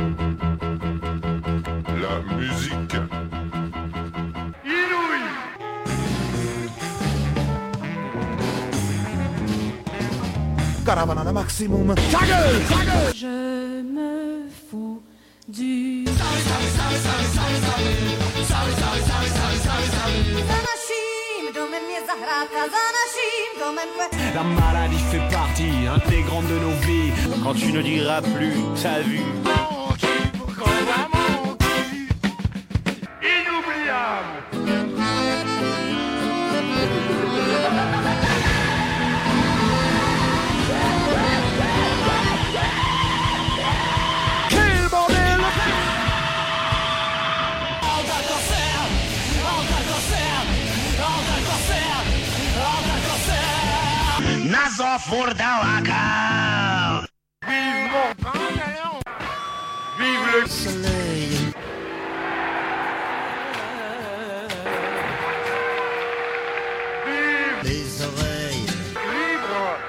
La musique inouïe. Caravana maximum. Ta gueule, ta gueule. Je me fous du... La maladie fait partie intégrante de nos vies. Quand tu ne diras plus ta vue. Inoubliable. Quel bordel. Nazo Furdawaka. Vive Morvan, vive le Soleil. vive Les oreilles. libre.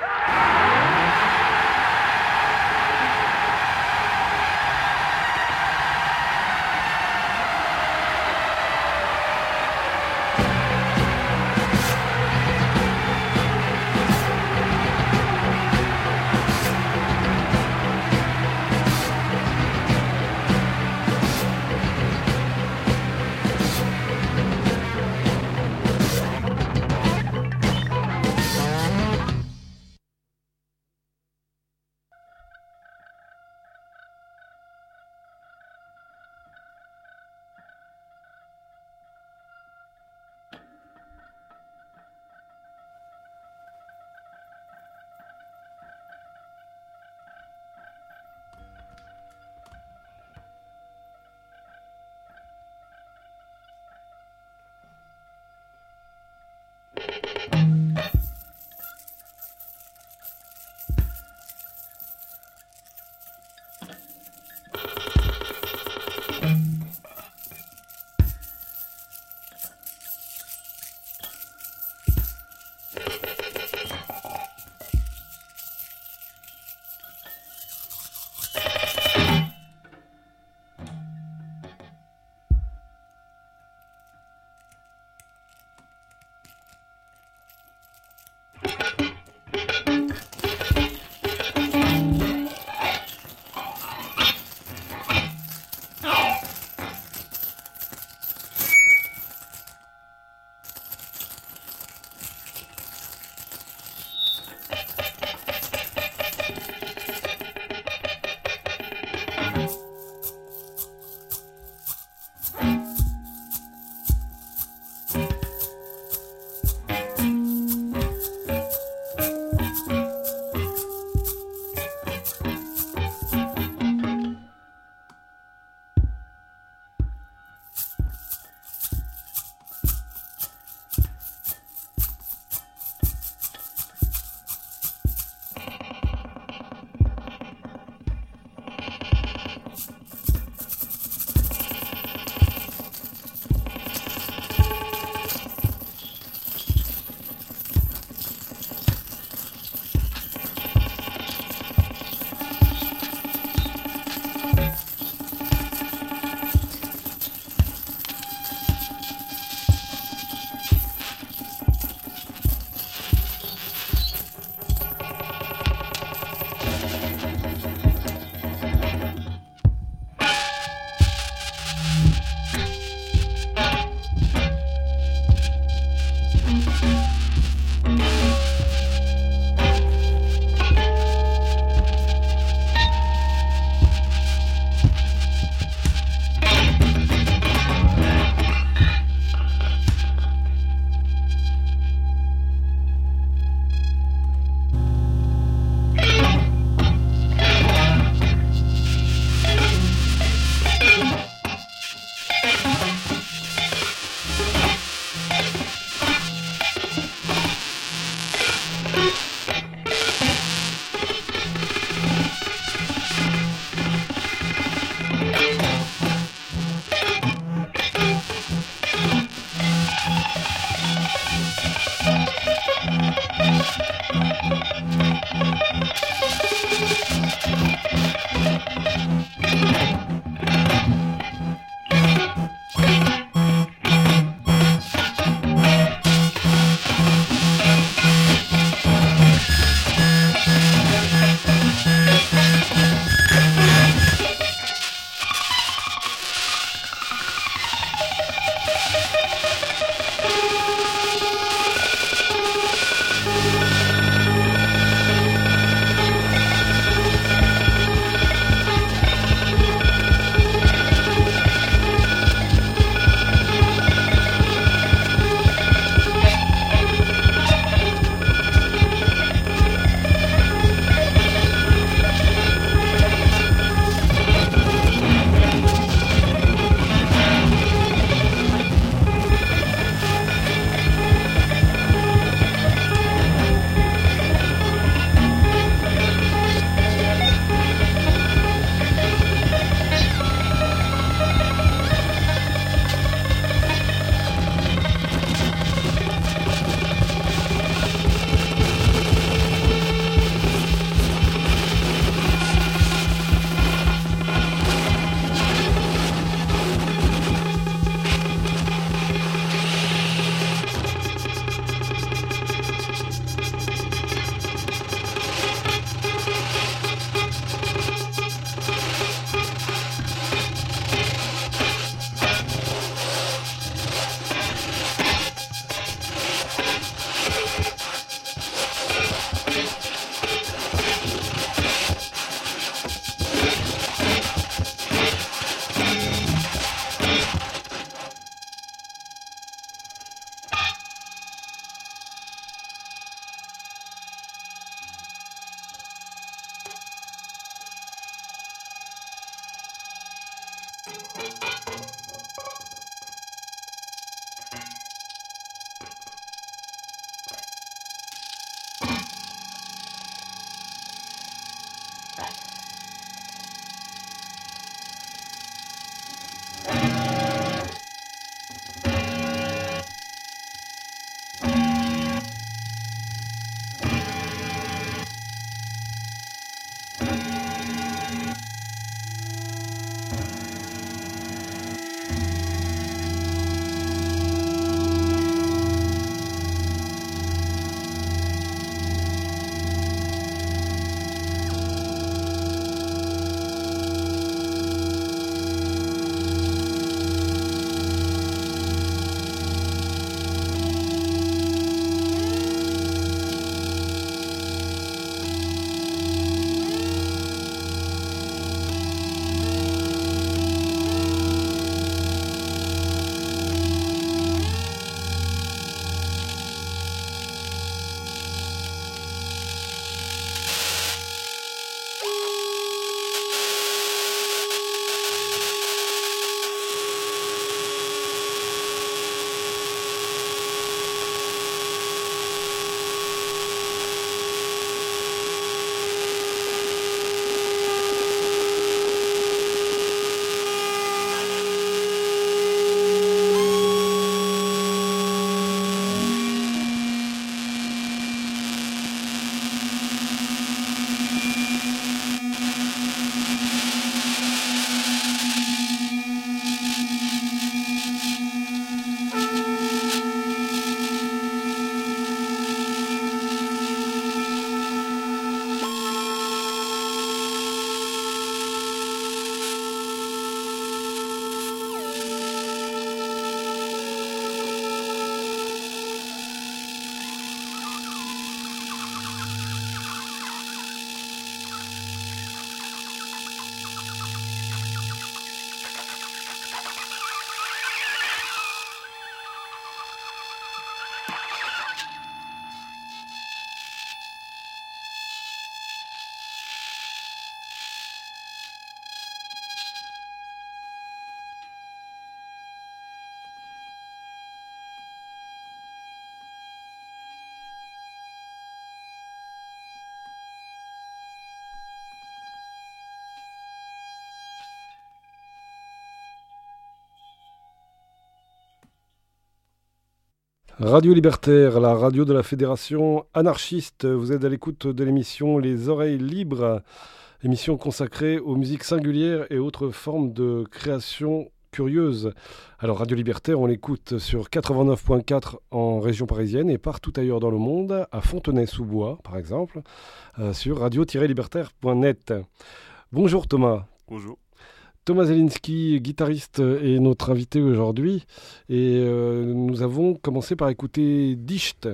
Radio Libertaire, la radio de la Fédération anarchiste. Vous êtes à l'écoute de l'émission Les Oreilles Libres, émission consacrée aux musiques singulières et autres formes de création curieuse. Alors Radio Libertaire, on l'écoute sur 89.4 en région parisienne et partout ailleurs dans le monde, à Fontenay-sous-Bois par exemple, sur radio-libertaire.net. Bonjour Thomas. Bonjour. Thomas Zelinski, guitariste, est notre invité aujourd'hui et nous avons commencé par écouter Dicht,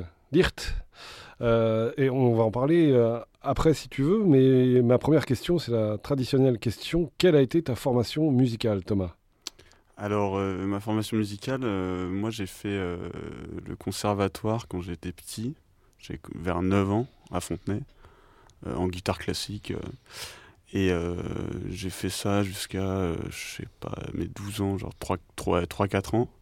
et on va en parler après si tu veux, mais ma première question, c'est la traditionnelle question. Quelle a été ta formation musicale, Thomas ? Alors, ma formation musicale, moi j'ai fait le conservatoire quand j'étais petit, vers 9 ans à Fontenay, en guitare classique. Et j'ai fait ça jusqu'à, je sais pas, mes 12 ans, genre 3-4 ans.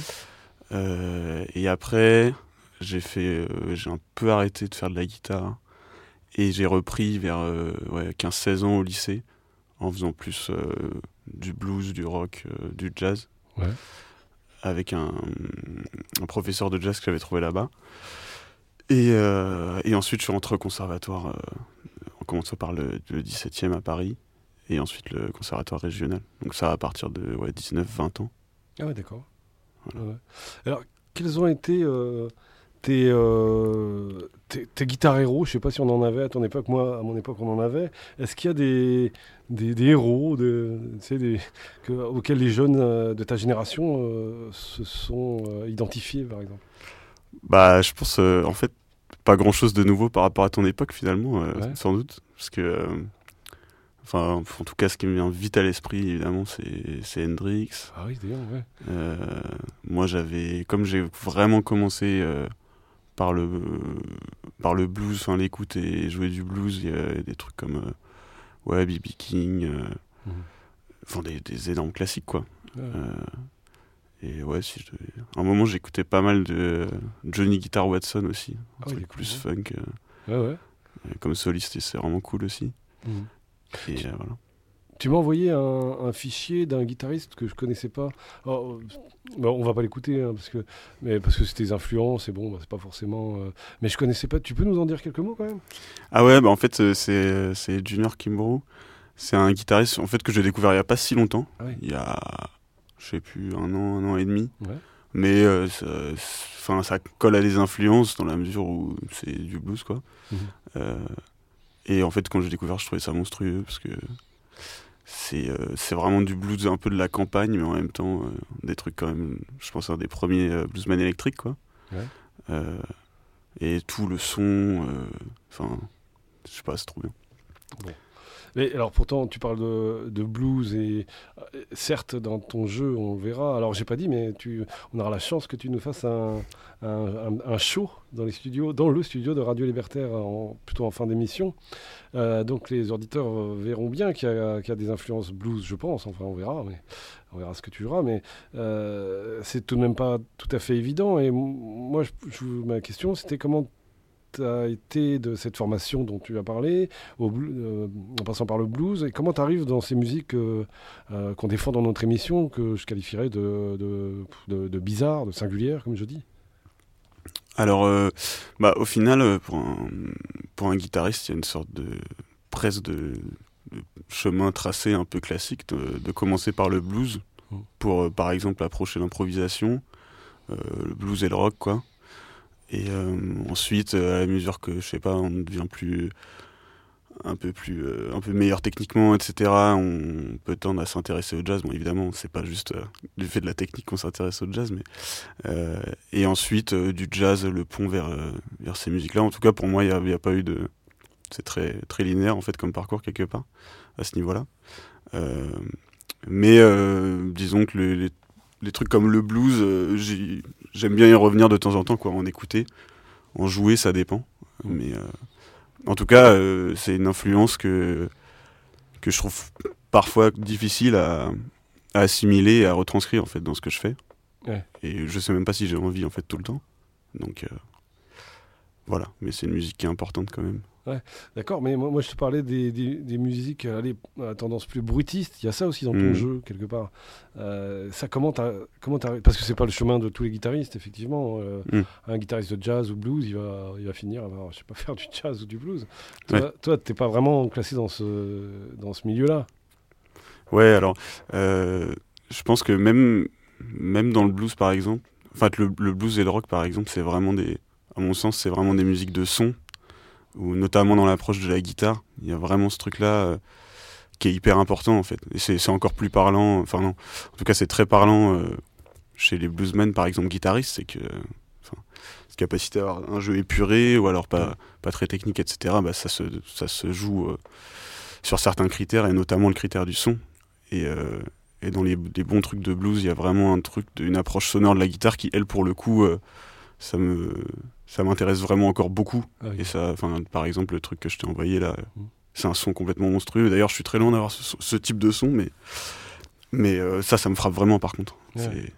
Et après, j'ai un peu arrêté de faire de la guitare. Et j'ai repris vers 15-16 ans au lycée, en faisant plus du blues, du rock, du jazz. Ouais. Avec un professeur de jazz que j'avais trouvé là-bas. Et ensuite, je suis rentré au conservatoire, en commençant par le 17e à Paris, et ensuite le conservatoire régional. Donc ça à partir de 19-20 ans. Ah ouais, d'accord. Voilà. Ouais. Alors, quels ont été tes guitares héros? Je ne sais pas si on en avait à ton époque. Moi, à mon époque, on en avait. Est-ce qu'il y a des héros auxquels les jeunes de ta génération se sont identifiés, par exemple? Bah, je pense, en fait, pas grand-chose de nouveau par rapport à ton époque, finalement, sans doute. Parce que, en tout cas, ce qui me vient vite à l'esprit, évidemment, c'est Hendrix. Ah oui, d'ailleurs, ouais. Moi, comme j'ai vraiment commencé par le blues, l'écoute et jouer du blues, il y a des trucs comme B.B. King. des énormes classiques, quoi. Ouais. Et ouais, à un moment, j'écoutais pas mal de Johnny Guitar Watson aussi, un truc plus funk. Comme soliste, et c'est vraiment cool aussi. Et voilà. Tu m'as envoyé un fichier d'un guitariste que je connaissais pas. Alors, on va pas l'écouter parce que c'est tes influences et bon, c'est pas forcément. Mais je connaissais pas. Tu peux nous en dire quelques mots quand même? Ah ouais, en fait c'est Junior Kimbrough. C'est un guitariste en fait que j'ai découvert il y a pas si longtemps. Ah oui. Il y a je sais plus un an et demi. Ouais. Mais ça colle à des influences dans la mesure où c'est du blues, quoi. Et en fait, quand j'ai découvert, je trouvais ça monstrueux parce que c'est vraiment du blues, un peu de la campagne, mais en même temps des trucs quand même, je pense, un des premiers bluesmen électriques, quoi. Ouais. Et tout le son, je sais pas, c'est trop bien. Bon. Mais alors pourtant tu parles de blues et certes dans ton jeu on le verra, alors j'ai pas dit mais on aura la chance que tu nous fasses un show dans le studio de Radio Libertaire plutôt en fin d'émission, donc les auditeurs verront bien qu'il y a des influences blues, je pense, enfin on verra ce que tu verras, mais c'est tout de même pas tout à fait évident. Et moi ma question c'était comment a été de cette formation dont tu as parlé, en passant par le blues, et comment tu arrives dans ces musiques qu'on défend dans notre émission, que je qualifierais de bizarres, de singulières, comme je dis? Alors, au final, pour un guitariste, il y a une sorte presque de chemin tracé un peu classique, de commencer par le blues, pour, par exemple, approcher l'improvisation, le blues et le rock, quoi. Et ensuite, à la mesure que, je sais pas, on devient un peu meilleur techniquement, etc., on peut tendre à s'intéresser au jazz. Bon, évidemment, c'est pas juste du fait de la technique qu'on s'intéresse au jazz, mais et ensuite, du jazz, le pont vers ces musiques-là. En tout cas, pour moi, il y a pas eu de... C'est très, très linéaire, en fait, comme parcours, quelque part, à ce niveau-là. Mais disons que les trucs comme le blues, j'aime bien y revenir de temps en temps, quoi, en écouter, en jouer, ça dépend. Mais en tout cas, c'est une influence que je trouve parfois difficile à assimiler et à retranscrire en fait dans ce que je fais. Ouais. Et je sais même pas si j'ai envie en fait tout le temps. Donc voilà, mais c'est une musique qui est importante quand même. Ouais, d'accord, mais moi je te parlais des musiques à tendance plus bruitiste. Il y a ça aussi dans ton jeu quelque part. Ça comment t'arrives, parce que c'est pas le chemin de tous les guitaristes effectivement. Un guitariste de jazz ou blues, il va finir je sais pas, faire du jazz ou du blues. Toi t'es pas vraiment classé dans ce milieu-là. Ouais, alors je pense que même dans le blues par exemple, le blues et le rock par exemple, c'est vraiment à mon sens, c'est vraiment des musiques de son. Ou notamment dans l'approche de la guitare, il y a vraiment ce truc-là qui est hyper important en fait. Et c'est encore plus parlant, en tout cas c'est très parlant chez les bluesmen par exemple guitaristes, c'est que cette capacité à avoir un jeu épuré ou alors pas très technique, etc., ça se joue sur certains critères et notamment le critère du son. Et dans les bons trucs de blues, il y a vraiment une approche sonore de la guitare qui, elle, pour le coup, ça m'intéresse vraiment encore beaucoup. Ah oui. Et ça, par exemple, le truc que je t'ai envoyé là, c'est un son complètement monstrueux. D'ailleurs, je suis très loin d'avoir ce type de son, mais ça me frappe vraiment par contre. Ouais.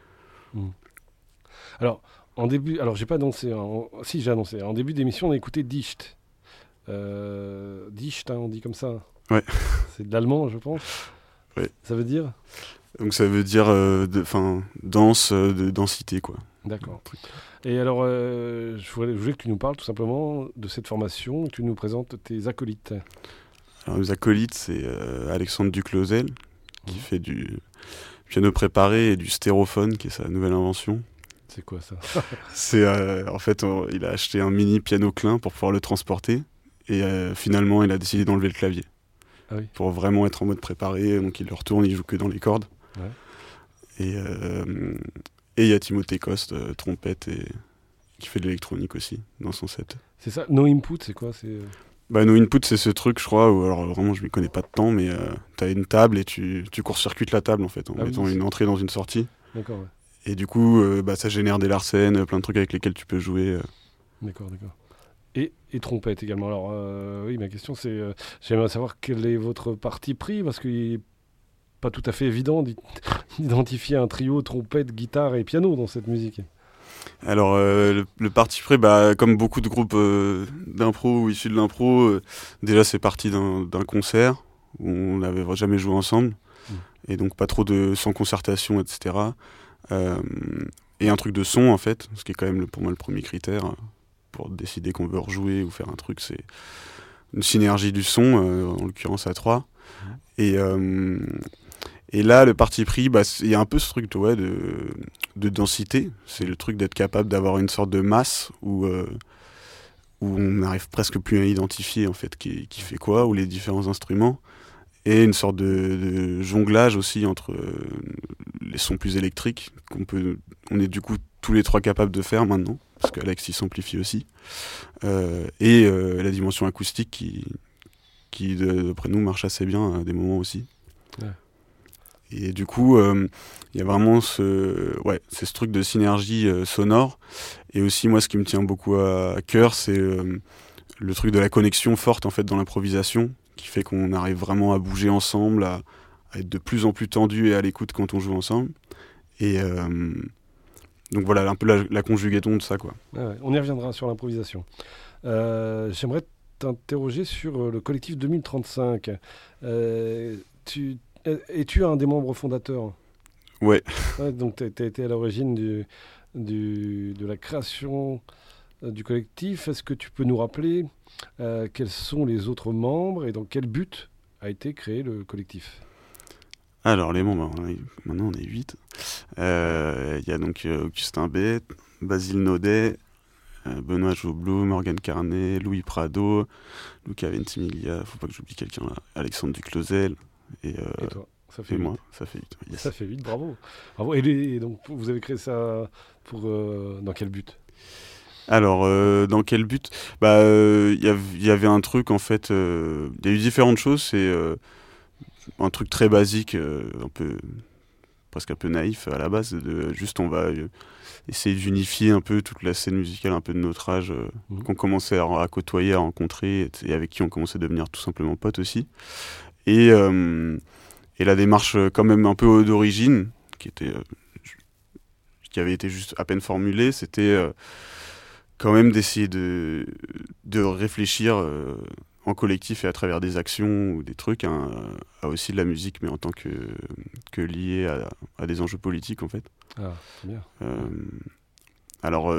Alors, j'ai pas annoncé. Si, j'ai annoncé. En début d'émission, on a écouté Dicht. Dicht, on dit comme ça. Ouais. C'est de l'allemand, je pense. Ouais. Ça veut dire ? Donc ça veut dire danse, de densité, quoi. D'accord. Et alors, je voulais que tu nous parles tout simplement de cette formation, que tu nous présentes tes acolytes. Alors, les acolytes, c'est Alexandre Duclosel, qui fait du piano préparé et du stérophone, qui est sa nouvelle invention. C'est quoi ça ? C'est en fait, il a acheté un mini piano Klein pour pouvoir le transporter, et finalement, il a décidé d'enlever le clavier. Ah oui. Pour vraiment être en mode préparé, donc il le retourne, il joue que dans les cordes. Ouais. Et il y a Timothée Coste, trompette, qui fait de l'électronique aussi, dans son set. C'est ça ? No Input, c'est quoi ? No Input, c'est ce truc, je crois, où alors vraiment, je m'y connais pas de temps, mais t'as une table et tu court-circuites la table, en fait, en mettant une entrée dans une sortie. D'accord, ouais. Et du coup, ça génère des Larsen, plein de trucs avec lesquels tu peux jouer. D'accord. Et trompette également. Alors, oui, ma question, c'est... j'aimerais savoir quel est votre parti pris, parce qu'il est pas tout à fait évident d'identifier un trio trompette, guitare et piano dans cette musique. Alors, le parti pris, comme beaucoup de groupes d'impro ou issus de l'impro, déjà c'est parti d'un concert où on n'avait jamais joué ensemble, et donc pas trop sans concertation, etc. Et un truc de son, en fait, ce qui est quand même pour moi le premier critère pour décider qu'on veut rejouer ou faire un truc, c'est une synergie du son, en l'occurrence à 3. Et là, le parti pris, il y a un peu ce truc de densité. C'est le truc d'être capable d'avoir une sorte de masse où on n'arrive presque plus à identifier en fait qui fait quoi, ou les différents instruments. Et une sorte de jonglage aussi entre les sons plus électriques on est du coup tous les trois capables de faire maintenant, parce qu'Alex il s'amplifie aussi, et la dimension acoustique qui d'après nous marche assez bien à des moments aussi. Ouais. Et du coup il y a vraiment c'est ce truc de synergie sonore, et aussi moi ce qui me tient beaucoup à cœur, c'est le truc de la connexion forte en fait dans l'improvisation, qui fait qu'on arrive vraiment à bouger ensemble, à être de plus en plus tendu et à l'écoute quand on joue ensemble. Et donc voilà, un peu la conjugaison de ça, quoi. Ouais, on y reviendra sur l'improvisation. J'aimerais t'interroger sur le collectif 2035. Es-tu un des membres fondateurs ? Ouais. Donc tu as été à l'origine de la création du collectif. Est-ce que tu peux nous rappeler quels sont les autres membres et dans quel but a été créé le collectif ? Alors, les membres, maintenant on est 8. Il y a donc Augustin Bête, Basile Naudet, Benoît Joblou, Morgane Carnet, Louis Prado, Luca Ventimiglia, faut pas que j'oublie quelqu'un là, Alexandre Duclosel. Et toi, ça fait 8. Moi, ça fait 8. Yes. Ça fait 8, bravo. Bravo. Et donc, vous avez créé ça dans quel but ? Alors, dans quel but ? Y avait un truc, en fait, il y a eu différentes choses. C'est un truc très basique, presque un peu naïf à la base, juste on va essayer d'unifier un peu toute la scène musicale un peu de notre âge, qu'on commençait à côtoyer, à rencontrer, et avec qui on commençait à devenir tout simplement potes aussi. Et la démarche quand même un peu d'origine, qui avait été juste à peine formulée, c'était quand même d'essayer de réfléchir en collectif et à travers des actions ou des trucs à aussi de la musique, mais en tant que lié à des enjeux politiques en fait. Ah, c'est bien. Alors,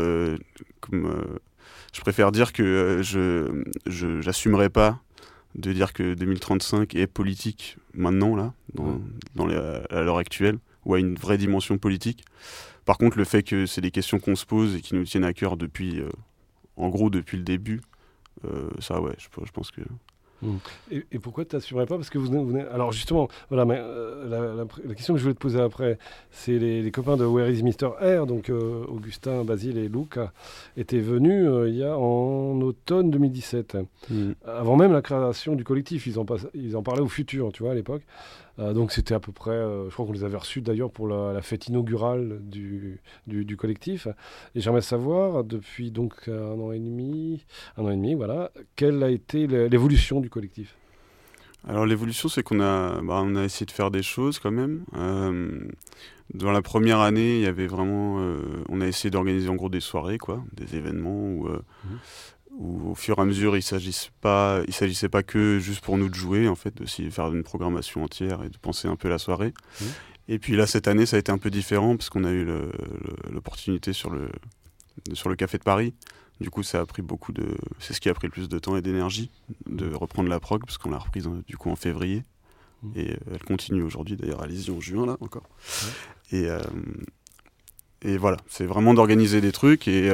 je préfère dire que je n'assumerai pas de dire que 2035 est politique maintenant, là, à l'heure actuelle, ou a une vraie dimension politique. Par contre, le fait que c'est des questions qu'on se pose et qui nous tiennent à cœur depuis le début, ça, ouais, je pense que... Et pourquoi tu t'assurerais pas ? Parce que vous venez... Alors justement, voilà, mais, la question que je voulais te poser après, c'est les copains de Where is Mr. R, donc Augustin, Basile et Luca, étaient venus en automne 2017. Avant même la création du collectif, ils en parlaient au futur, tu vois, à l'époque. Donc c'était à peu près, je crois qu'on les avait reçus d'ailleurs pour la fête inaugurale du collectif. Et j'aimerais savoir, depuis donc un an et demi, voilà, quelle a été l'évolution du collectif ? Alors l'évolution, c'est qu'on a essayé de faire des choses quand même. Dans la première année, il y avait vraiment, on a essayé d'organiser en gros des soirées, quoi, des événements où au fur et à mesure, il s'agissait pas que juste pour nous de jouer, en fait, aussi faire une programmation entière et de penser un peu la soirée. Et puis là, cette année, ça a été un peu différent parce qu'on a eu l'opportunité sur le Café de Paris. Du coup, ça a pris c'est ce qui a pris le plus de temps et d'énergie, de reprendre la prog, parce qu'on l'a reprise du coup en février. Et elle continue aujourd'hui, d'ailleurs, allez-y en juin, là, encore. Et voilà, c'est vraiment d'organiser des trucs et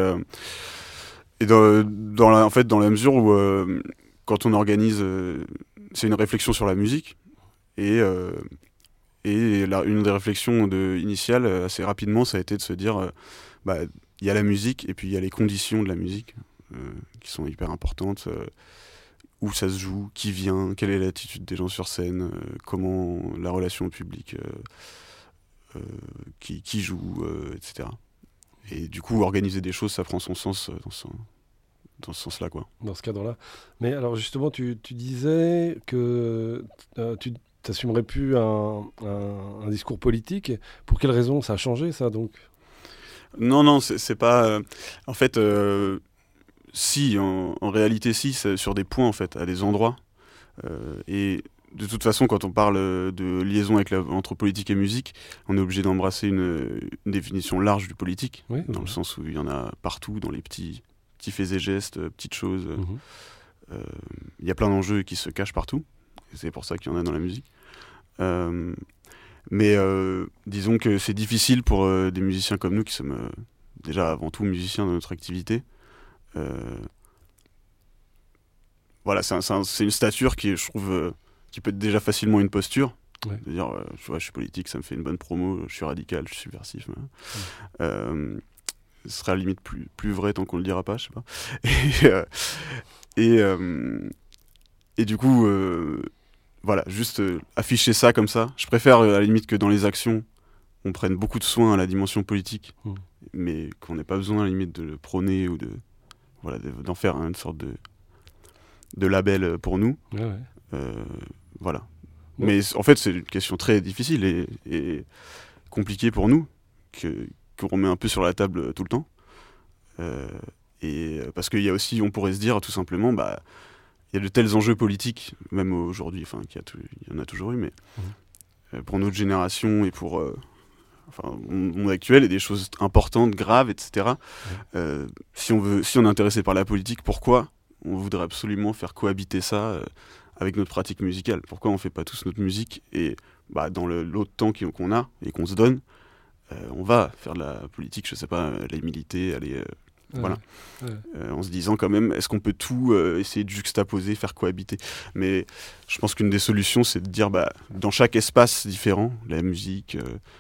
dans la mesure où quand on organise, c'est une réflexion sur la musique et une des réflexions initiales assez rapidement, ça a été de se dire il y a la musique et puis il y a les conditions de la musique qui sont hyper importantes, où ça se joue, qui vient, quelle est l'attitude des gens sur scène, comment la relation au public, qui joue, etc. Et du coup, organiser des choses, ça prend son sens dans ce sens-là, quoi. Dans ce cadre-là. Mais alors justement, tu disais que t'assumerais plus un discours politique. Pour quelle raison ça a changé, ça, donc? Non, c'est pas... en fait, si, en réalité, si, c'est sur des points, en fait, à des endroits. Et de toute façon, quand on parle de liaison entre politique et musique, on est obligé d'embrasser une définition large du politique, Oui, dans le sens où il y en a partout, dans les petits faits et gestes, petites choses. Il y a plein d'enjeux qui se cachent partout, et c'est pour ça qu'il y en a dans la musique. Mais disons que c'est difficile pour des musiciens comme nous, qui sommes déjà avant tout musiciens dans notre activité. Voilà, c'est une stature qui, je trouve, qui peut être déjà facilement une posture. Ouais. De dire, je suis politique, ça me fait une bonne promo, je suis radical, je suis subversif. Ce sera à la limite plus vrai tant qu'on le dira pas, je sais pas. Et du coup, voilà, juste afficher ça comme ça. Je préfère à la limite que dans les actions, on prenne beaucoup de soin à la dimension politique, mais qu'on n'ait pas besoin à la limite de le prôner ou d'en faire une sorte de label pour nous. Ouais. Voilà. Ouais. Mais en fait, c'est une question très difficile et compliquée pour nous, qu'on remet un peu sur la table tout le temps. Parce qu'il y a aussi, on pourrait se dire tout simplement, il y a de tels enjeux politiques, même aujourd'hui, enfin, il y en a toujours eu, mais pour notre génération et pour le monde actuel, il y a des choses importantes, graves, etc. Si on est intéressé par la politique, pourquoi on voudrait absolument faire cohabiter ça avec notre pratique musicale? Pourquoi on fait pas tous notre musique et dans l'autre temps qu'on a et qu'on se donne, on va faire de la politique, je sais pas, aller militer, aller... Voilà. En se disant quand même, est-ce qu'on peut tout essayer de juxtaposer, faire cohabiter? Mais je pense qu'une des solutions, c'est de dire, dans chaque espace différent, la musique,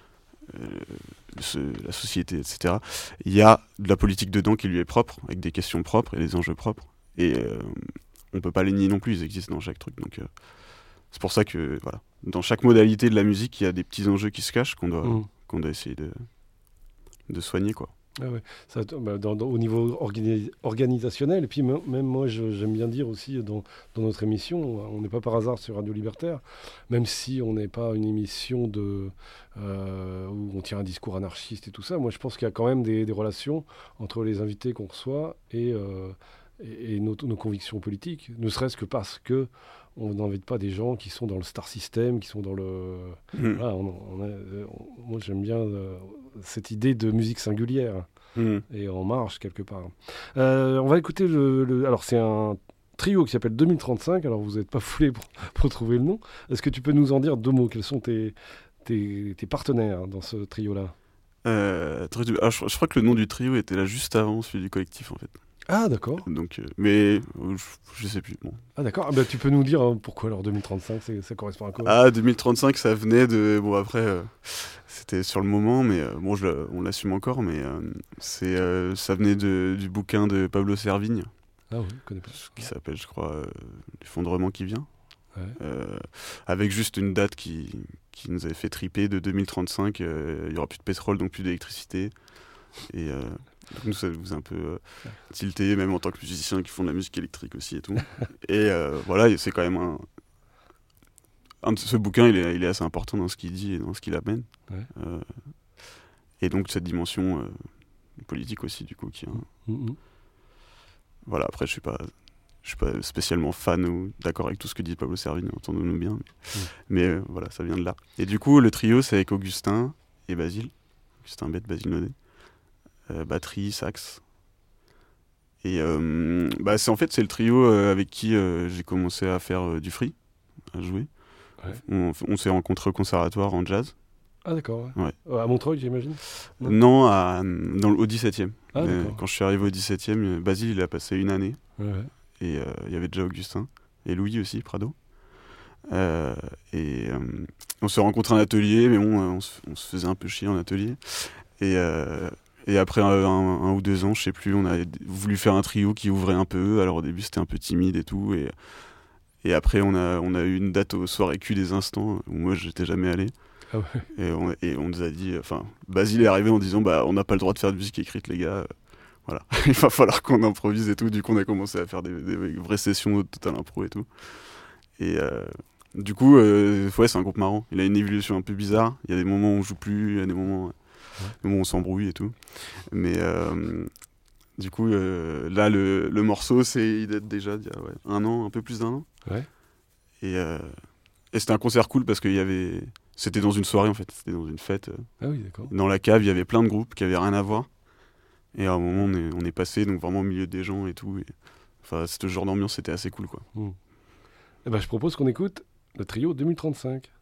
la société, etc., il y a de la politique dedans qui lui est propre, avec des questions propres et des enjeux propres. Et on peut pas les nier non plus, ils existent dans chaque truc. Donc c'est pour ça que, voilà, dans chaque modalité de la musique, il y a des petits enjeux qui se cachent qu'on doit essayer de soigner, quoi. Ah ouais. Ça, au niveau organisationnel, et puis même moi j'aime bien dire aussi dans notre émission, on n'est pas par hasard sur Radio Libertaire, même si on n'est pas une émission où on tient un discours anarchiste et tout ça. Moi je pense qu'il y a quand même des relations entre les invités qu'on reçoit et nos convictions politiques, ne serait-ce que parce que on n'invite pas des gens qui sont dans le star system, qui sont dans le... Voilà, moi j'aime bien cette idée de musique singulière et en marche quelque part. On va écouter alors c'est un trio qui s'appelle 2035, alors vous n'êtes pas foulé pour trouver le nom. Est-ce que tu peux nous en dire deux mots? Quels sont tes partenaires dans ce trio-là? Je crois que le nom du trio était là juste avant celui du collectif en fait. Ah d'accord. Donc, mais je sais plus. Bon. Ah d'accord. Tu peux nous dire pourquoi alors 2035 ça correspond à quoi? Ah 2035 ça venait de après c'était sur le moment mais on l'assume encore mais ça venait du bouquin de Pablo Servigne. Ah oui, je connais pas. Qui s'appelle je crois L'effondrement qui vient. Ouais. Avec juste une date qui nous avait fait triper de 2035. Il y aura plus de pétrole donc plus d'électricité et donc nous, ça nous a un peu tilté, même en tant que musiciens qui font de la musique électrique aussi et tout. Et voilà, c'est quand même ce bouquin, il est assez important dans ce qu'il dit et dans ce qu'il amène. Ouais. Et donc cette dimension politique aussi, du coup, qui est Voilà, après, je suis pas spécialement fan ou d'accord avec tout ce que dit Pablo Servigne, entendons-nous bien. Mais voilà, ça vient de là. Et du coup, le trio, c'est avec Augustin et Basile. Augustin Bête, Basile Naudet. Batterie, sax. Et c'est le trio avec qui j'ai commencé à faire du free, à jouer. Ouais. On s'est rencontrés au conservatoire en jazz. Ah d'accord. Ouais. À Montreuil, j'imagine? Non, au 17e. Ah, quand je suis arrivé au 17e, Basile, il a passé une année. Ouais. Et il y avait déjà Augustin. Et Louis aussi, Prado. On s'est rencontrés en atelier, mais bon, on se faisait un peu chier en atelier. Et après un ou 2 ans, je sais plus, on a voulu faire un trio qui ouvrait un peu. Alors au début, c'était un peu timide et tout. Et après, on a eu une date au Soirée Q des Instants, où moi, j'étais jamais allé. Ah ouais. Et on nous a dit... Enfin, Basile est arrivé en disant, on n'a pas le droit de faire de musique écrite, les gars. Voilà. Il va falloir qu'on improvise et tout. Du coup, on a commencé à faire des vraies sessions de total impro et tout. Et Du coup, ouais, c'est un groupe marrant. Il a une évolution un peu bizarre. Il y a des moments où on joue plus, il y a des moments où on s'embrouille et tout. Mais du coup, là, le morceau, il date déjà d'il y a un an, un peu plus d'un an. Ouais. Et c'était un concert cool parce qu'il y avait... C'était dans une soirée, en fait. C'était dans une fête. Ah oui, d'accord. Dans la cave, il y avait plein de groupes qui avaient rien à voir. Et à un moment, on est passé, donc vraiment au milieu des gens et tout. Enfin, ce genre d'ambiance, c'était assez cool, quoi. Eh ben, je propose qu'on écoute le trio 2035.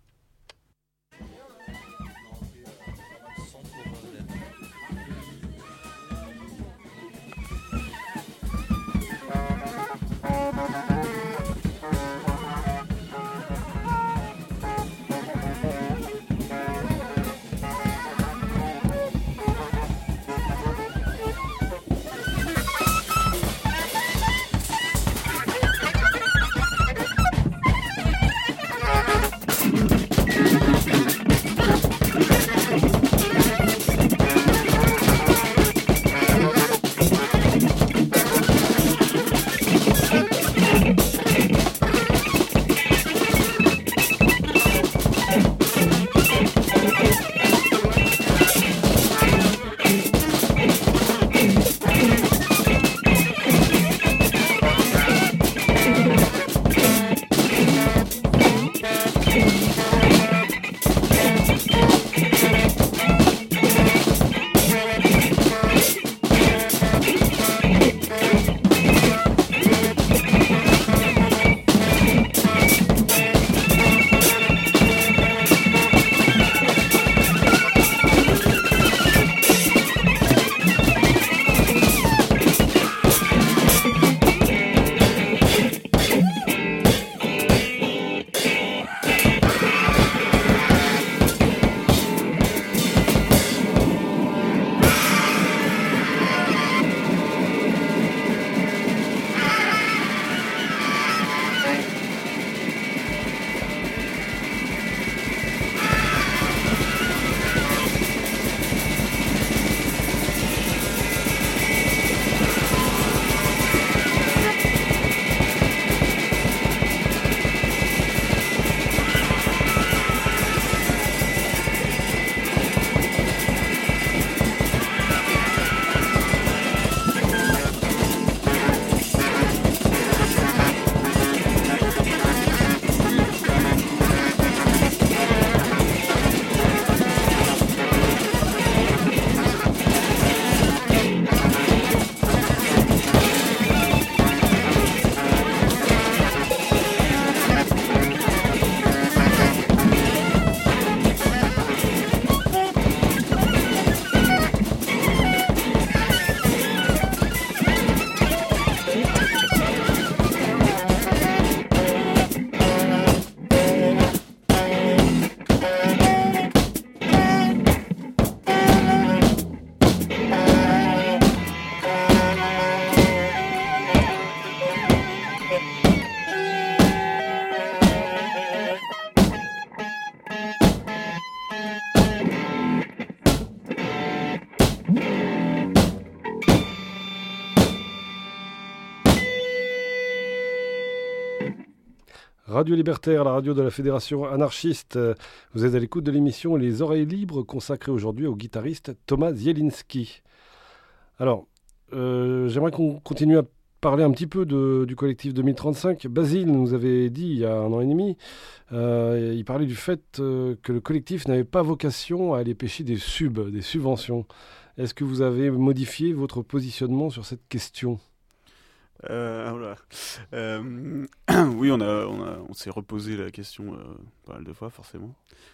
Radio Libertaire, la radio de la Fédération anarchiste. Vous êtes à l'écoute de l'émission Les Oreilles Libres, consacrée aujourd'hui au guitariste Thomas Zielinski. Alors, j'aimerais qu'on continue à parler un petit peu du collectif 2035. Basile nous avait dit il y a un an et demi, il parlait du fait que le collectif n'avait pas vocation à aller pêcher des subventions. Est-ce que vous avez modifié votre positionnement sur cette question ? Oui, on s'est reposé la question pas mal de fois, forcément.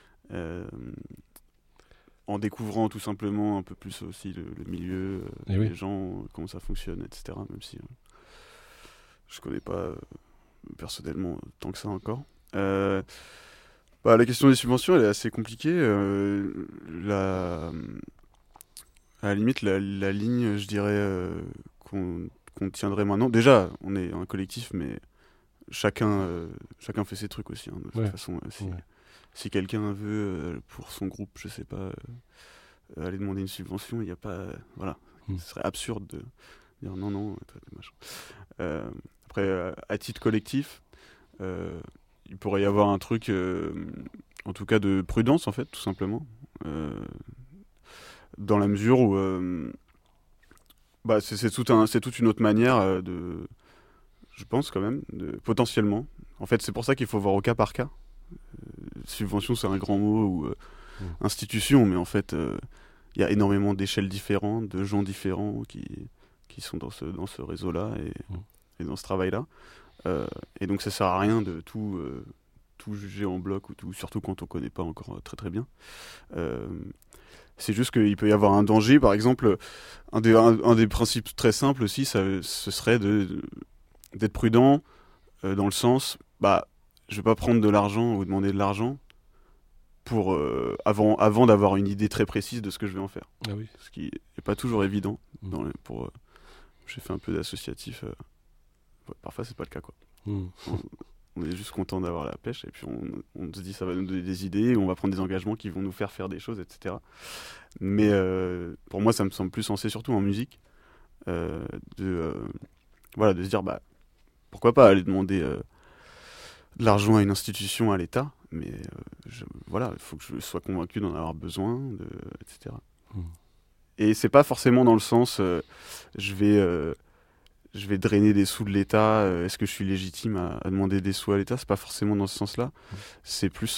En découvrant tout simplement un peu plus aussi le milieu, les gens, comment ça fonctionne, etc. Même si je connais pas personnellement tant que ça encore. La question des subventions, elle est assez compliquée. À la limite, la ligne, je dirais, qu'on tiendrait maintenant. Déjà, on est un collectif, mais chacun fait ses trucs aussi. De toute façon, si quelqu'un veut, pour son groupe, je sais pas, aller demander une subvention, il n'y a pas... Voilà, ce serait absurde de dire non, machin. Après, à titre collectif, il pourrait y avoir un truc, en tout cas de prudence en fait, tout simplement, dans la mesure où c'est toute une autre manière de, je pense quand même, potentiellement. En fait, c'est pour ça qu'il faut voir au cas par cas. Subvention, c'est un grand mot, ou institution, mais en fait, il y a énormément d'échelles différentes, de gens différents qui sont dans ce réseau-là et dans ce travail-là. Et donc, ça sert à rien de tout juger en bloc, surtout quand on ne connaît pas encore très très bien. C'est juste qu'il peut y avoir un danger. Par exemple, un des principes très simples aussi, ce serait d'être prudent dans le sens, je vais pas prendre de l'argent ou demander de l'argent pour avant d'avoir une idée très précise de ce que je vais en faire. Ah oui. Ce qui est pas toujours évident. J'ai fait un peu d'associatif. Parfois, c'est pas le cas, quoi. On est juste content d'avoir la pêche et puis on se dit ça va nous donner des idées, on va prendre des engagements qui vont nous faire des choses, etc. Mais pour moi, ça me semble plus sensé, surtout en musique, de se dire pourquoi pas aller demander de l'argent à une institution, à l'État, mais il faut que je sois convaincu d'en avoir besoin, etc. Et c'est pas forcément dans le sens je vais drainer des sous de l'État, est-ce que je suis légitime à demander des sous à l'État, c'est pas forcément dans ce sens-là. C'est plus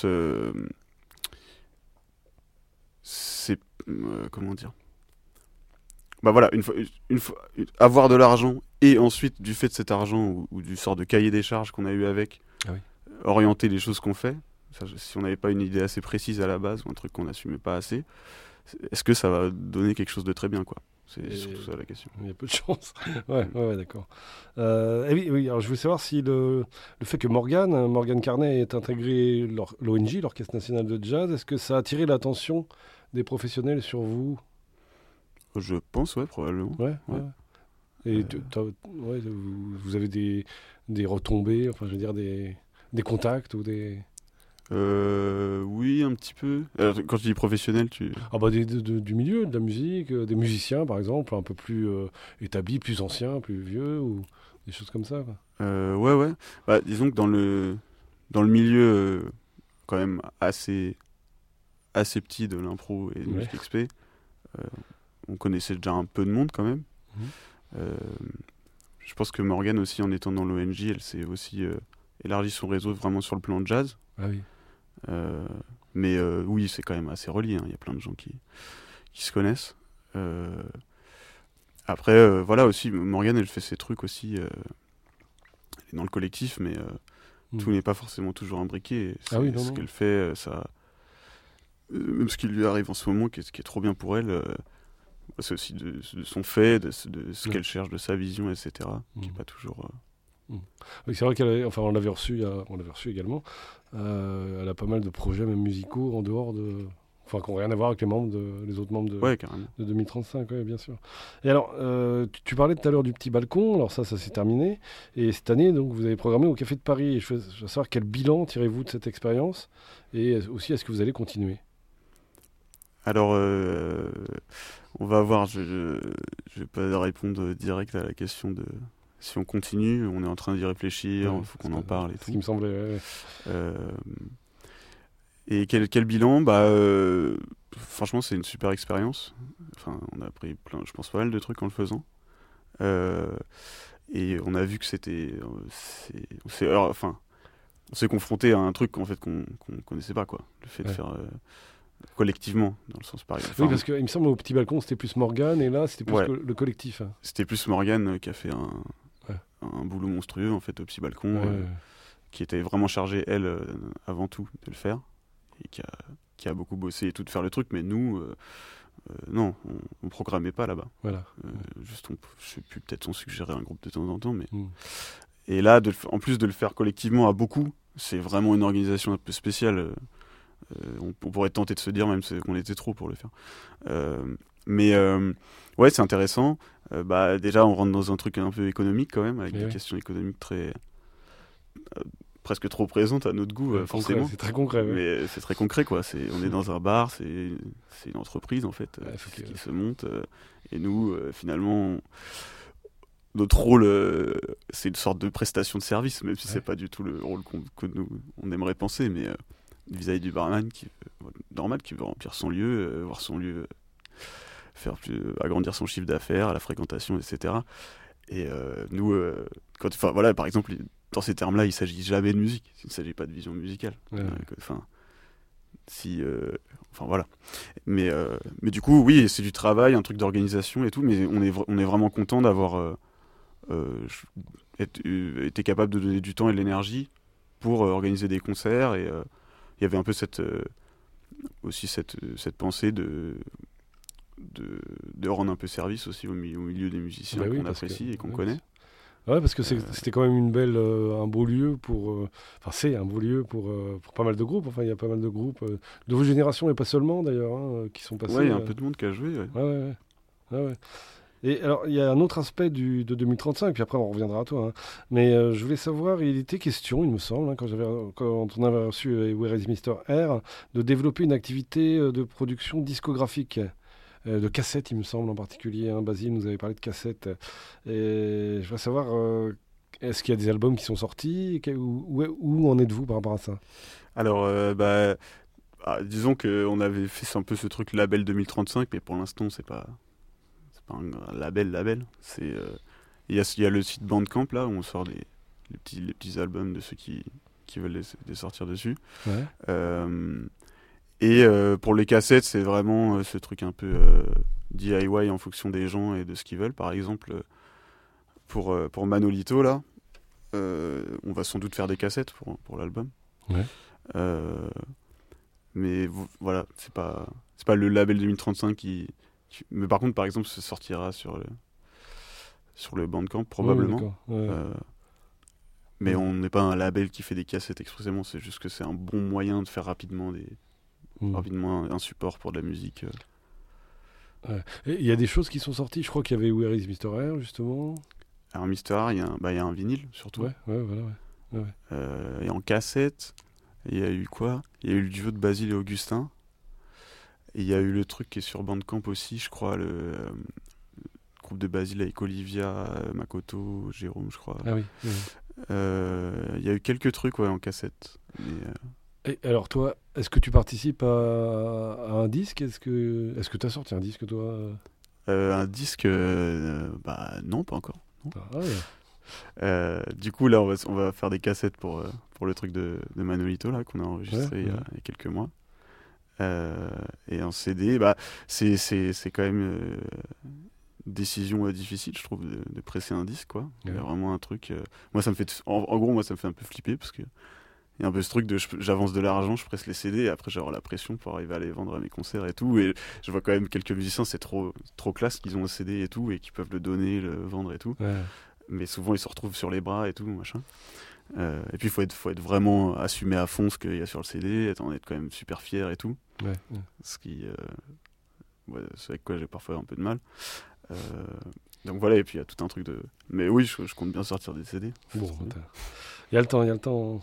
comment dire, une fois avoir de l'argent et ensuite du fait de cet argent ou du sort de cahier des charges qu'on a eu avec, orienter les choses qu'on fait. Si on n'avait pas une idée assez précise à la base ou un truc qu'on n'assumait pas assez, est-ce que ça va donner quelque chose de très bien, quoi? C'est surtout ça la question. Il y a peu de chance. ouais, d'accord. Oui, alors je voulais savoir si le fait que Morgane Carnet ait intégré l'ONJ, l'Orchestre National de Jazz, est-ce que ça a attiré l'attention des professionnels sur vous? Je pense, probablement. Ouais. Et vous avez des retombées, enfin je veux dire des contacts ou des... Oui, un petit peu. Alors, quand tu dis professionnel, tu... du milieu, de la musique, des musiciens par exemple, un peu plus établis, plus anciens, plus vieux, ou des choses comme ça, quoi. Ouais. Disons que dans le milieu quand même assez petit de l'impro et de musique XP, on connaissait déjà un peu de monde quand même. Je pense que Morgane aussi, en étant dans l'ONJ, elle s'est aussi élargi son réseau vraiment sur le plan de jazz. Ah oui. Mais oui, c'est quand même assez relié, hein. Il y a plein de gens qui se connaissent. Après, aussi, Morgane, elle fait ses trucs aussi. Elle est dans le collectif, mais tout n'est pas forcément toujours imbriqué. Ce qu'elle fait, ça... même ce qui lui arrive en ce moment, qui est trop bien pour elle, c'est aussi de son fait, de ce qu'elle cherche, de sa vision, etc. Qui n'est pas toujours... Oui, c'est vrai on l'avait reçu également. Elle a pas mal de projets, même musicaux, en dehors de... Enfin, qui n'ont rien à voir avec les autres membres de 2035, bien sûr. Et alors, tu parlais tout à l'heure du petit balcon, alors ça s'est terminé. Et cette année, donc, vous avez programmé au Café de Paris. Et je veux savoir quel bilan tirez-vous de cette expérience? Et aussi, est-ce que vous allez continuer? Alors, on va voir. Je ne vais pas répondre direct à la question de... Si on continue, on est en train d'y réfléchir, il faut qu'on en parle et tout. Ce qui me semblait... Et quel bilan? Franchement, c'est une super expérience. Enfin, on a appris je pense, pas mal de trucs en le faisant. Et on a vu que on s'est confronté à un truc en fait qu'on connaissait pas, quoi. Le fait de faire collectivement, dans le sens pareil. Enfin, oui, parce qu'il me semble au petit balcon, c'était plus Morgane, et là, c'était plus le collectif. Hein. C'était plus Morgane qui a fait un boulot monstrueux en fait au petit balcon, qui était vraiment chargée, elle, avant tout, de le faire, et qui a beaucoup bossé et tout de faire le truc, mais nous, non, on programmait pas là-bas. Voilà. Juste, je sais plus, peut-être on suggérait un groupe de temps en temps, mais... Et là, en plus de le faire collectivement à beaucoup, c'est vraiment une organisation un peu spéciale. On pourrait tenter de se dire même qu'on était trop pour le faire. Ouais, c'est intéressant. Déjà, on rentre dans un truc un peu économique quand même, avec des questions économiques presque trop présentes à notre goût, forcément. C'est très concret. Mais c'est très concret, quoi. On est dans un bar, c'est une entreprise en fait qui se monte. Et nous, finalement, notre rôle, c'est une sorte de prestation de service, même si c'est pas du tout le rôle que nous on aimerait penser, mais vis-à-vis du barman normal qui veut remplir son lieu, voir son lieu agrandir son chiffre d'affaires, la fréquentation, etc. Et nous, par exemple, dans ces termes-là, il ne s'agit jamais de musique, il ne s'agit pas de vision musicale. Voilà. Mais du coup, oui, c'est du travail, un truc d'organisation et tout, mais on est vraiment content d'avoir été capable de donner du temps et de l'énergie pour organiser des concerts. Et il y avait un peu cette pensée de rendre un peu service aussi au milieu des musiciens qu'on apprécie et qu'on connaît. Ouais, parce que c'était quand même un beau lieu pour... c'est un beau lieu pour pas mal de groupes. Enfin, il y a pas mal de groupes de vos générations, et pas seulement d'ailleurs, qui sont passés. Ouais, il y a un peu de monde qui a joué. Ouais. Et alors, il y a un autre aspect de 2035, puis après on reviendra à toi. Mais je voulais savoir, il était question, il me semble, quand on avait reçu Where is Mr. R, de développer une activité de production discographique. De cassettes, il me semble, en particulier. Basile nous avait parlé de cassettes. Et je voudrais savoir, est-ce qu'il y a des albums qui sont sortis ? Où en êtes-vous par rapport à ça ? Alors, disons qu'on avait fait un peu ce truc label 2035, mais pour l'instant, c'est pas un label. Il y a le site Bandcamp, là, où on sort les petits albums de ceux qui veulent les sortir dessus. Ouais. Et pour les cassettes, c'est vraiment ce truc un peu DIY en fonction des gens et de ce qu'ils veulent. Par exemple, pour Manolito, là, on va sans doute faire des cassettes pour l'album. Ouais. Mais voilà, c'est pas le label 2035 mais par contre, par exemple, ça sortira sur le Bandcamp, probablement. Mais on n'est pas un label qui fait des cassettes expressément, c'est juste que c'est un bon moyen de faire rapidement un support pour de la musique. Il y a des choses qui sont sorties, je crois qu'il y avait Where is Mr. R, justement. Alors Mr. R, il y a un vinyle, surtout. Ouais. Et en cassette, il y a eu quoi ? Il y a eu le duo de Basile et Augustin. Et il y a eu le truc qui est sur Bandcamp aussi, je crois, le groupe de Basile avec Olivia, Makoto, Jérôme, je crois. Ah oui. Il y a eu quelques trucs en cassette. Et alors toi, est-ce que tu participes à un disque ? Est-ce que tu as sorti un disque, toi ? Un disque, non, pas encore. Non. Ah ouais. Du coup, là, on va faire des cassettes pour le truc de Manolito, là, qu'on a enregistré il y a quelques mois. Et en CD, c'est quand même une décision difficile, je trouve, de presser un disque, quoi. Il y a vraiment un truc... moi, ça me fait... En gros, moi, ça me fait un peu flipper, parce que il y a un peu ce truc de j'avance de l'argent, je presse les CD, et après j'aurai la pression pour arriver à les vendre à mes concerts et tout. Et je vois quand même quelques musiciens, c'est trop classe qu'ils ont un CD et tout, et qu'ils peuvent le donner, le vendre et tout. Ouais. Mais souvent ils se retrouvent sur les bras et tout, machin. Et puis il faut être vraiment assumé à fond ce qu'il y a sur le CD, en être quand même super fier et tout. Ouais. Ce qui, c'est avec quoi j'ai parfois un peu de mal. Donc voilà, et puis il y a tout un truc de... Mais oui, je compte bien sortir des CD. Bon, il y a le temps.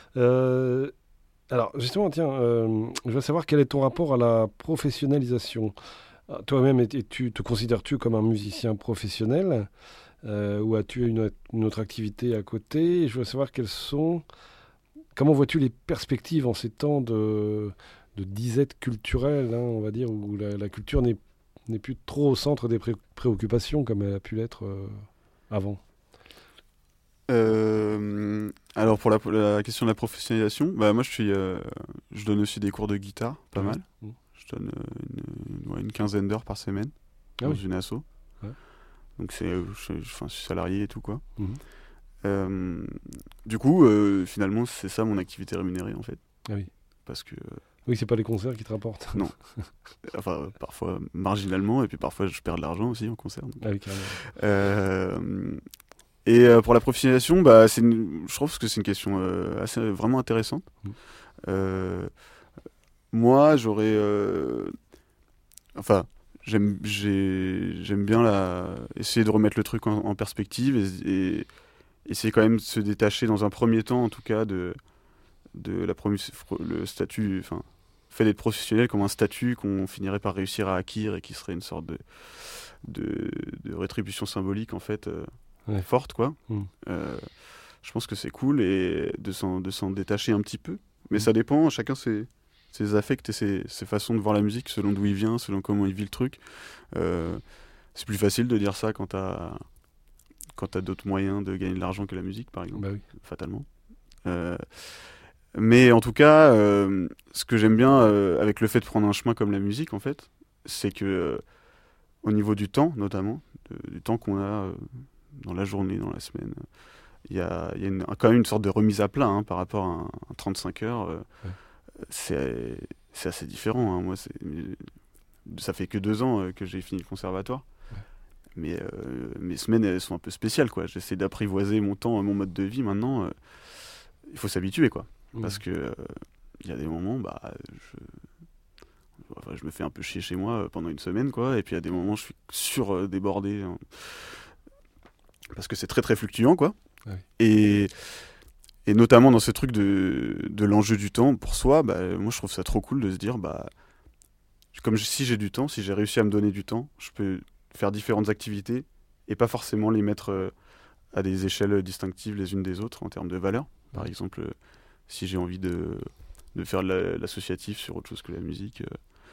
Alors, justement, tiens, je veux savoir quel est ton rapport à la professionnalisation. Toi-même, te considères-tu comme un musicien professionnel ou as-tu une autre activité à côté ? Je veux savoir comment vois-tu les perspectives en ces temps de disette culturelle, on va dire, où la culture n'est plus trop au centre des préoccupations comme elle a pu l'être avant. Alors pour la question de la professionnalisation, moi je donne aussi des cours de guitare, pas mal. Je donne une quinzaine d'heures par semaine dans une asso. Ouais. Donc je suis salarié et tout, quoi. Du coup, finalement, c'est ça mon activité rémunérée, en fait. Ah oui. Parce que... Oui, c'est pas les concerts qui te rapportent. Non. Enfin, parfois marginalement, et puis parfois je perds de l'argent aussi en concert. Donc. Ah oui, carrément. Et pour la professionnalisation, je trouve que c'est une question vraiment intéressante. Moi, j'aurais... j'aime bien essayer de remettre le truc en perspective et essayer quand même de se détacher dans un premier temps, en tout cas, de le statut... fait d'être professionnel comme un statut qu'on finirait par réussir à acquérir et qui serait une sorte de rétribution symbolique, en fait... forte, quoi. Je pense que c'est cool et de s'en détacher un petit peu. Mais ça dépend, chacun ses affects et ses façons de voir la musique, selon d'où il vient, selon comment il vit le truc. C'est plus facile de dire ça quand t'as d'autres moyens de gagner de l'argent que la musique, par exemple, fatalement. Mais en tout cas, ce que j'aime bien avec le fait de prendre un chemin comme la musique, en fait, c'est que au niveau du temps, notamment, du temps qu'on a dans la journée, dans la semaine, il y a quand même une sorte de remise à plat par rapport à un 35 heures. C'est assez différent. Moi, ça fait que 2 ans que j'ai fini le conservatoire. Mais mes semaines, elles sont un peu spéciales, quoi. J'essaie d'apprivoiser mon temps, mon mode de vie. Maintenant, il faut s'habituer, quoi. Parce que il y a des moments, je me fais un peu chier chez moi pendant une semaine, quoi. Et puis il y a des moments, je suis surdébordé. Parce que c'est très, très fluctuant, quoi. Et notamment dans ce truc de l'enjeu du temps pour soi, moi je trouve ça trop cool de se dire, si j'ai du temps, si j'ai réussi à me donner du temps, je peux faire différentes activités et pas forcément les mettre à des échelles distinctives les unes des autres en termes de valeur. Par exemple, si j'ai envie de faire de l'associatif sur autre chose que la musique,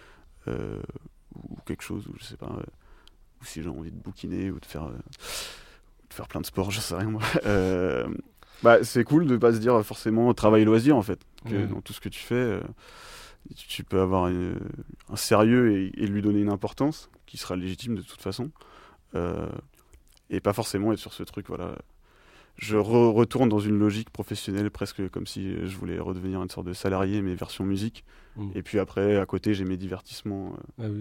ou quelque chose, ou je sais pas, ou si j'ai envie de bouquiner ou de faire plein de sports, je sais rien moi. C'est cool de pas se dire forcément travail et loisir, en fait, que dans tout ce que tu fais, tu peux avoir un sérieux et lui donner une importance qui sera légitime de toute façon, et pas forcément être sur ce truc, voilà. Je retourne dans une logique professionnelle, presque comme si je voulais redevenir une sorte de salarié, mais version musique. Et puis après, à côté, j'ai mes divertissements.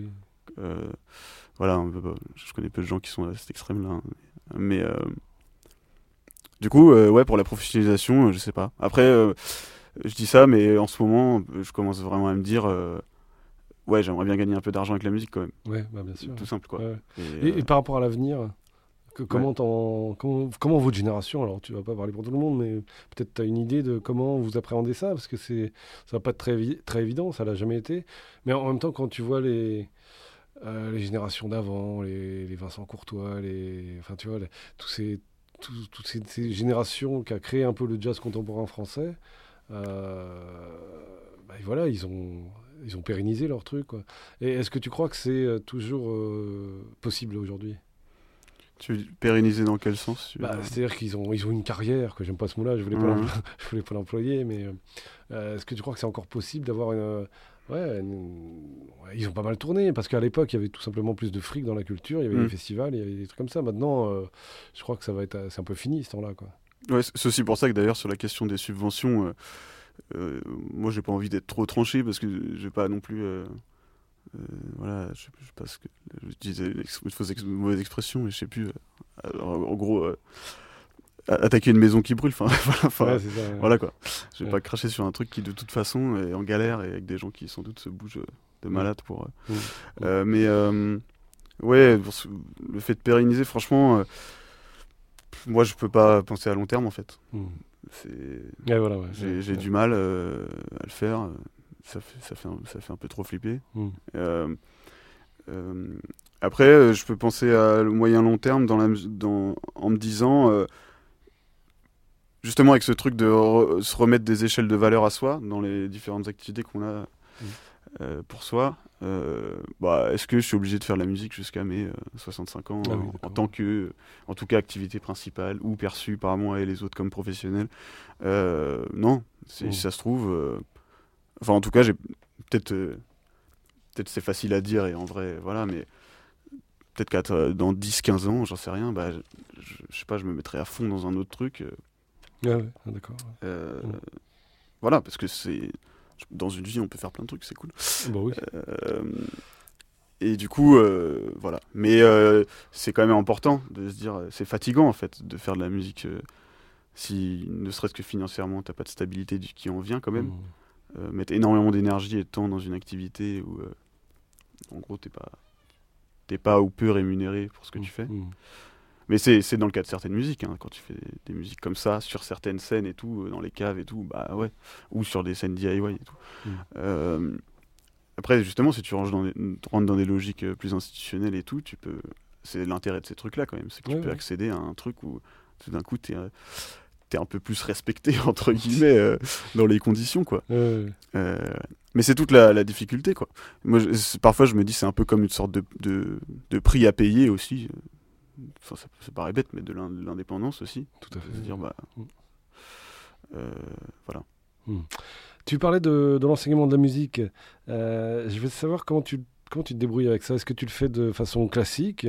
Voilà, je connais peu de gens qui sont à cet extrême-là. Mais du coup, pour la professionnalisation, je sais pas. Après, je dis ça, mais en ce moment, je commence vraiment à me dire... j'aimerais bien gagner un peu d'argent avec la musique, quand même. Ouais, bien sûr. Tout simple, quoi. Et par rapport à l'avenir... Comment votre génération, alors tu vas pas parler pour tout le monde, mais peut-être tu as une idée de comment vous appréhendez ça, parce que ça va pas être très évident, ça l'a jamais été. Mais en même temps, quand tu vois les générations d'avant, les Vincent Courtois, toutes ces générations qui a créé un peu le jazz contemporain français, voilà, ils ont pérennisé leur truc, quoi. Et est-ce que tu crois que c'est toujours possible aujourd'hui ? Tu veux pérenniser dans quel sens ? C'est-à-dire qu'ils ont une carrière, que j'aime pas ce mot-là, je voulais pas l'employer, mais est-ce que tu crois que c'est encore possible d'avoir ils ont pas mal tourné, parce qu'à l'époque, il y avait tout simplement plus de fric dans la culture, il y avait des festivals, il y avait des trucs comme ça. Maintenant, je crois que c'est un peu fini, ce temps-là, quoi. Ouais, c'est aussi pour ça que d'ailleurs, sur la question des subventions, moi, j'ai pas envie d'être trop tranché, parce que j'ai pas non plus... je sais pas ce que je disais, une mauvaise expression, mais je sais plus. En gros, attaquer une maison qui brûle, voilà, quoi. Je vais pas cracher sur un truc qui de toute façon est en galère et avec des gens qui sans doute se bougent de malade pour. Mais le fait de pérenniser, franchement, moi je peux pas penser à long terme, en fait. J'ai du mal à le faire. Ça fait un peu trop flipper. Après, je peux penser à le moyen-long terme en me disant, justement avec ce truc de se remettre des échelles de valeur à soi dans les différentes activités qu'on a pour soi. Est-ce que je suis obligé de faire de la musique jusqu'à mes 65 ans en tant que, en tout cas, activité principale ou perçue par moi et les autres comme professionnel ? Non, si ça se trouve... Enfin, en tout cas, j'ai peut-être c'est facile à dire et en vrai, voilà, mais peut-être dans 10-15 ans, j'en sais rien, je sais pas, je me mettrai à fond dans un autre truc. D'accord. Voilà, parce que dans une vie, on peut faire plein de trucs, c'est cool. Oui. Et du coup, voilà. Mais c'est quand même important de se dire, c'est fatigant en fait de faire de la musique si, ne serait-ce que financièrement, t'as pas de stabilité qui en vient quand même. Mettre énormément d'énergie et de temps dans une activité où en gros t'es pas ou peu rémunéré pour ce que tu fais. Mais c'est dans le cas de certaines musiques, quand tu fais des musiques comme ça sur certaines scènes et tout, dans les caves et tout, ou sur des scènes DIY et tout. Après, justement, si tu rentres dans des logiques plus institutionnelles et tout, tu peux c'est l'intérêt de ces trucs-là quand même, c'est que tu peux accéder à un truc où tout d'un coup t'es un peu plus respecté entre guillemets dans les conditions quoi. Mais c'est toute la difficulté quoi. Moi parfois je me dis c'est un peu comme une sorte de prix à payer aussi. Enfin, ça paraît bête, mais de l'indépendance aussi. Tout à fait. Se dire, voilà. Tu parlais de l'enseignement de la musique. Je veux savoir comment tu te débrouilles avec ça. Est-ce que tu le fais de façon classique,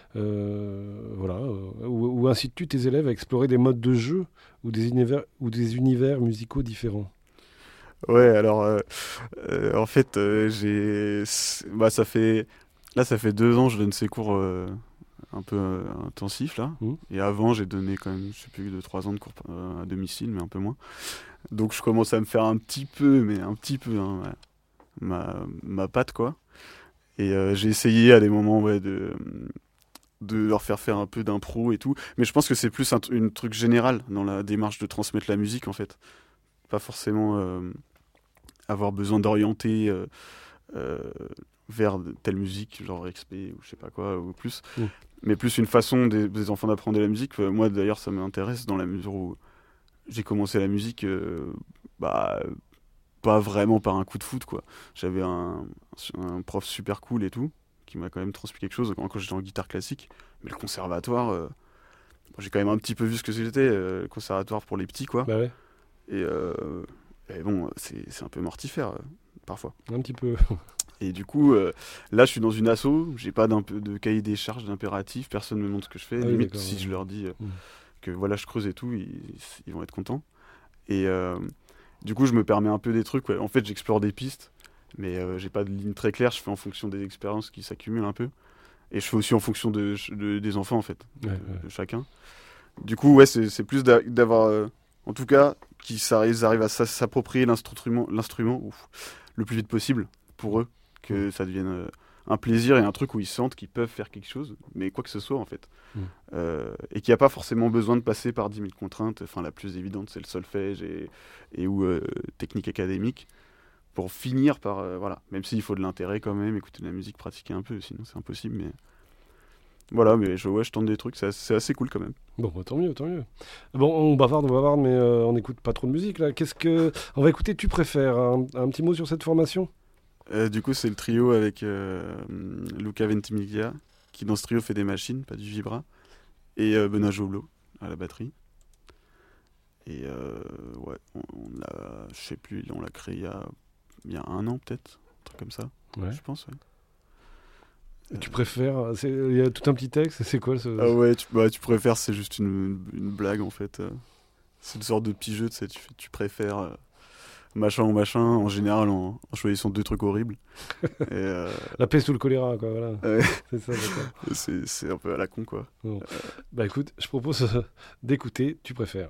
ou incites-tu tes élèves à explorer des modes de jeu ou des univers musicaux différents? Ouais, alors en fait, ça fait 2 ans que je donne ces cours un peu intensifs là. Et avant, j'ai donné quand même, je sais plus, 2-3 ans de cours à domicile, mais un peu moins. Donc je commence à me faire un petit peu ma patte quoi. Et j'ai essayé à des moments de leur faire un peu d'impro et tout. Mais je pense que c'est plus un truc général dans la démarche de transmettre la musique en fait. Pas forcément avoir besoin d'orienter vers telle musique, genre XP ou je sais pas quoi, ou plus. Mais plus une façon des enfants d'apprendre la musique. Moi d'ailleurs ça m'intéresse dans la mesure où j'ai commencé la musique pas vraiment par un coup de foot quoi. J'avais un prof super cool et tout qui m'a quand même transmis quelque chose quand j'étais en guitare classique, mais le conservatoire j'ai quand même un petit peu vu ce que c'était, le conservatoire pour les petits quoi. Bah ouais. Et bon c'est un peu mortifère parfois un petit peu. Et du coup là je suis dans une asso, j'ai pas de cahier des charges, d'impératif, personne me montre ce que je fais, limite si je leur dis que voilà je creuse et tout, ils vont être contents. Et du coup je me permets un peu des trucs en fait j'explore des pistes, mais j'ai pas de ligne très claire, je fais en fonction des expériences qui s'accumulent un peu, et je fais aussi en fonction des enfants en fait, de chacun. Du coup c'est plus d'avoir en tout cas qu'ils arrivent à s'approprier l'instrument le plus vite possible pour eux, que ça devienne un plaisir et un truc où ils sentent qu'ils peuvent faire quelque chose, mais quoi que ce soit en fait. Et qu'il n'y a pas forcément besoin de passer par 10 000 contraintes. Enfin, la plus évidente, c'est le solfège ou technique académique, pour finir par... voilà. Même s'il faut de l'intérêt quand même, écouter de la musique, pratiquer un peu, sinon c'est impossible. Mais voilà, mais je tente des trucs, c'est assez cool quand même. Bon, tant mieux. Bon, on bavarde, mais on n'écoute pas trop de musique là. On va écouter Tu préfères, un petit mot sur cette formation? Du coup, c'est le trio avec Luca Ventimiglia, qui dans ce trio fait des machines, pas du vibra, et Benoît Joblot à la batterie. Et on l'a, je sais plus, on l'a créé il y a 1 an peut-être, un truc comme ça, je pense. Ouais. Tu préfères, il y a tout un petit texte, c'est quoi tu préfères, c'est juste une blague en fait. C'est une sorte de petit jeu, tu sais, tu préfères... machin ou machin, en général en choisissant 2 trucs horribles. Et la peste ou le choléra, quoi, voilà. C'est ça, d'accord. C'est un peu à la con, quoi. Bon. Bah écoute, je propose d'écouter Tu préfères.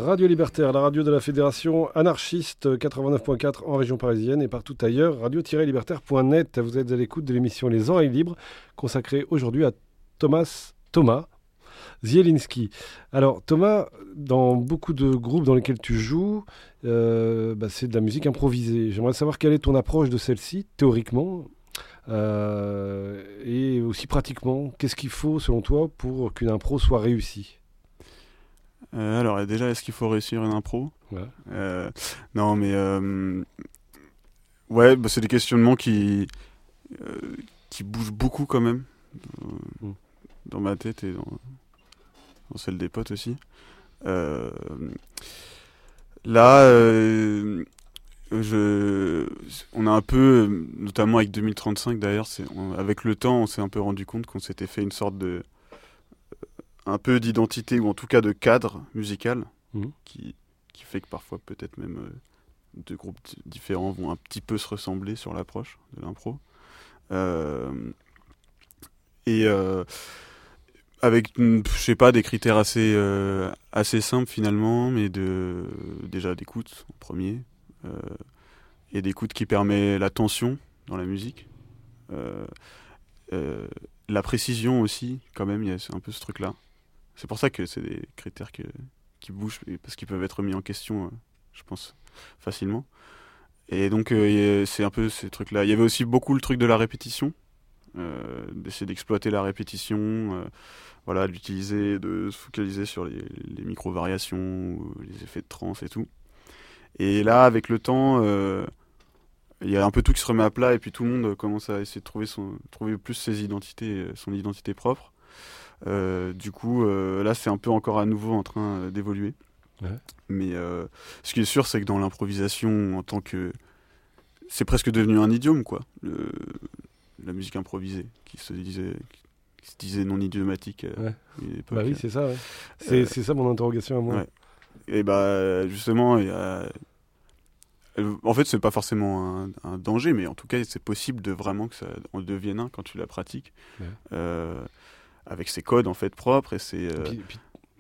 Radio Libertaire, la radio de la Fédération anarchiste 89.4 en région parisienne et partout ailleurs, radio-libertaire.net. Vous êtes à l'écoute de l'émission Les Oreilles Libres, consacrée aujourd'hui à Thomas Zielinski. Alors Thomas, dans beaucoup de groupes dans lesquels tu joues, c'est de la musique improvisée. J'aimerais savoir quelle est ton approche de celle-ci, théoriquement, et aussi pratiquement. Qu'est-ce qu'il faut, selon toi, pour qu'une impro soit réussie ? Alors déjà, est-ce qu'il faut réussir une impro ? Ouais. Non, mais c'est des questionnements qui bougent beaucoup quand même dans ma tête et dans celle des potes aussi. On a un peu, notamment avec 2035 d'ailleurs, avec le temps, on s'est un peu rendu compte qu'on s'était fait une sorte de un peu d'identité ou en tout cas de cadre musical qui fait que parfois peut-être même deux groupes différents vont un petit peu se ressembler sur l'approche de l'impro. Avec, je sais pas, des critères assez simples finalement, mais déjà d'écoute en premier, et d'écoute qui permet la tension dans la musique, la précision aussi, quand même, il y a un peu ce truc-là. C'est pour ça que c'est des critères qui bougent, parce qu'ils peuvent être mis en question, je pense, facilement. Et donc, c'est un peu ces trucs-là. Il y avait aussi beaucoup le truc de la répétition, d'essayer d'exploiter la répétition, d'utiliser, de se focaliser sur les micro-variations, les effets de trance et tout. Et là, avec le temps, il y a un peu tout qui se remet à plat, et puis tout le monde commence à essayer de trouver plus ses identités, son identité propre. Du coup, là, c'est un peu encore à nouveau en train d'évoluer. Ouais. Mais ce qui est sûr, c'est que dans l'improvisation, c'est presque devenu un idiome, quoi. La musique improvisée, qui se disait non idiomatique à une époque. Bah oui, c'est ça. Ouais. C'est ça mon interrogation à moi. Ouais. Et justement, en fait, c'est pas forcément un danger, mais en tout cas, c'est possible de vraiment que ça en devienne un quand tu la pratiques. Ouais. Avec ses codes en fait propres et ses puis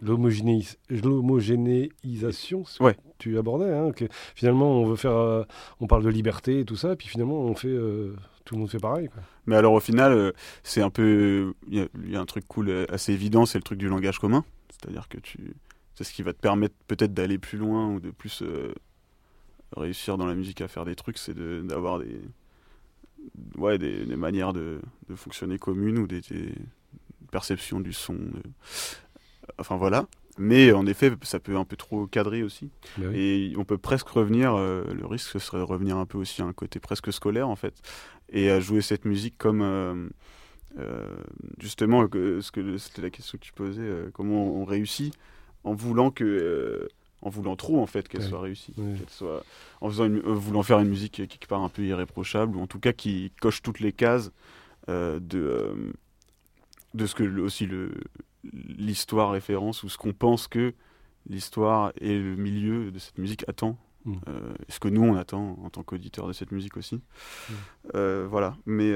l'homogénéisation que tu abordais, que finalement on parle de liberté et tout ça, puis finalement tout le monde fait pareil, quoi. Mais alors au final c'est un peu, il y a un truc cool assez évident, c'est le truc du langage commun, c'est-à-dire que c'est ce qui va te permettre peut-être d'aller plus loin ou de plus réussir dans la musique à faire des trucs, c'est d'avoir des manières de fonctionner communes ou des perception du son, enfin voilà. Mais en effet, ça peut un peu trop cadrer aussi. Oui. Et on peut presque revenir, le risque ce serait de revenir un peu aussi à un côté presque scolaire en fait, et à jouer cette musique comme justement, c'était la question que tu posais, comment on réussit en voulant trop en fait qu'elle soit réussie, qu'elle soit, en voulant faire une musique quelque part un peu irréprochable, ou en tout cas qui coche toutes les cases de ce que aussi l'histoire référence, ou ce qu'on pense que l'histoire et le milieu de cette musique attend, ce que nous on attend en tant qu'auditeurs de cette musique aussi. Voilà, mais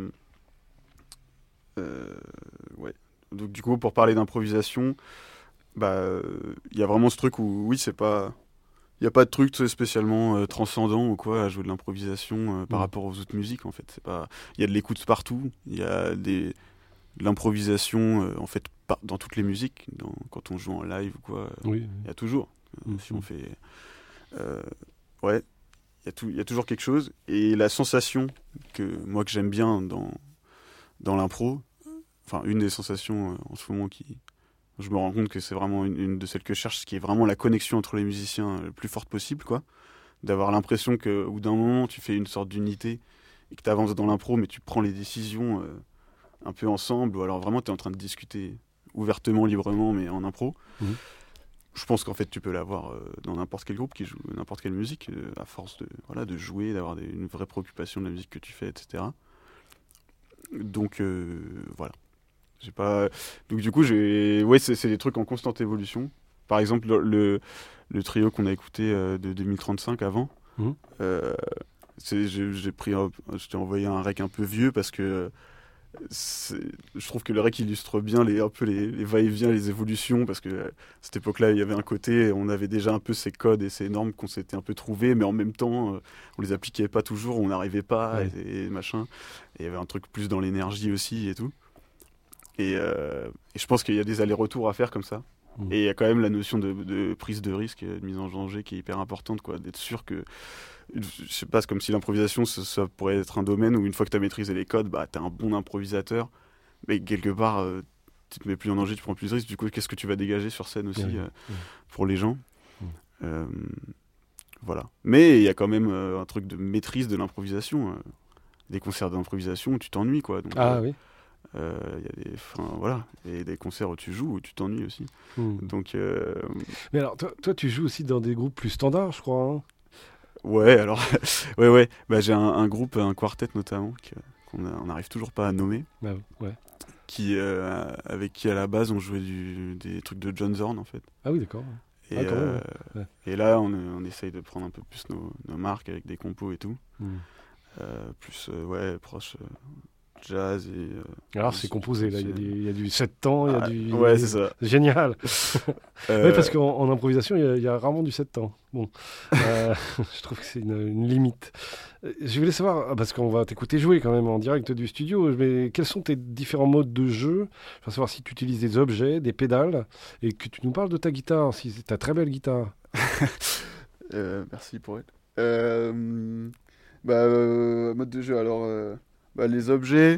donc du coup, pour parler d'improvisation, il y a vraiment ce truc où il n'y a pas de truc spécialement transcendant ou quoi à jouer de l'improvisation par rapport aux autres musiques en fait. Il y a de l'écoute partout, il y a de l'improvisation en fait dans toutes les musiques, quand on joue en live ou quoi, il y a toujours si on fait il y a toujours quelque chose. Et la sensation que j'aime bien dans l'impro, enfin une des sensations en ce moment je me rends compte que c'est vraiment une de celles que je cherche, ce qui est vraiment la connexion entre les musiciens le plus forte possible, quoi. D'avoir l'impression qu'au bout d'un moment tu fais une sorte d'unité et que tu avances dans l'impro, mais tu prends les décisions un peu ensemble, ou alors vraiment tu es en train de discuter ouvertement, librement, mais en impro. Je pense qu'en fait tu peux l'avoir dans n'importe quel groupe qui joue n'importe quelle musique, à force de jouer, d'avoir une vraie préoccupation de la musique que tu fais, etc. Donc voilà. Donc du coup c'est des trucs en constante évolution. Par exemple le trio qu'on a écouté de 2035 avant, je t'ai envoyé un rec un peu vieux parce que je trouve que le rec illustre bien un peu les va-et-vient, les évolutions, parce que à cette époque-là, il y avait un côté, on avait déjà un peu ces codes et ces normes qu'on s'était un peu trouvés, mais en même temps, on les appliquait pas toujours, on n'arrivait pas, Ouais. et machin. Et il y avait un truc plus dans l'énergie aussi et tout. Et je pense qu'il y a des allers-retours à faire comme ça. Mmh. Et il y a quand même la notion de prise de risque, de mise en danger qui est hyper importante, quoi, d'être sûr que, je sais pas, c'est comme si l'improvisation, ça pourrait être un domaine où une fois que tu as maîtrisé les codes, bah, tu es un bon improvisateur, mais quelque part, tu te mets plus en danger, tu prends plus de risques, du coup, qu'est-ce que tu vas dégager sur scène aussi pour les gens Voilà. Mais il y a quand même un truc de maîtrise de l'improvisation, des concerts d'improvisation où tu t'ennuies, quoi. Donc, Oui. y a voilà, et des concerts où tu joues où tu t'ennuies aussi. Donc Mais alors, toi, tu joues aussi dans des groupes plus standards, je crois. Hein. ouais, alors ouais, bah, j'ai un groupe, un quartet notamment qu'on n'arrive toujours pas à nommer, Ouais. qui avec qui à la base on jouait des trucs de John Zorn en fait. Ah oui, d'accord. Et, quand même, ouais. Et là on essaye de prendre un peu plus nos marques avec des compos et tout, plus proche jazz et alors c'est composé là, il y a du 7 temps, il y a du ouais, c'est ça. Génial. Oui, parce qu'en improvisation il y a rarement du 7 temps. Bon, je trouve que c'est une limite. Je voulais savoir, parce qu'on va t'écouter jouer quand même en direct du studio, mais quels sont tes différents modes de jeu? Je veux savoir si tu utilises des objets, des pédales, et que tu nous parles de ta guitare, si c'est ta très belle guitare. Merci pour elle. Mode de jeu, alors les objets,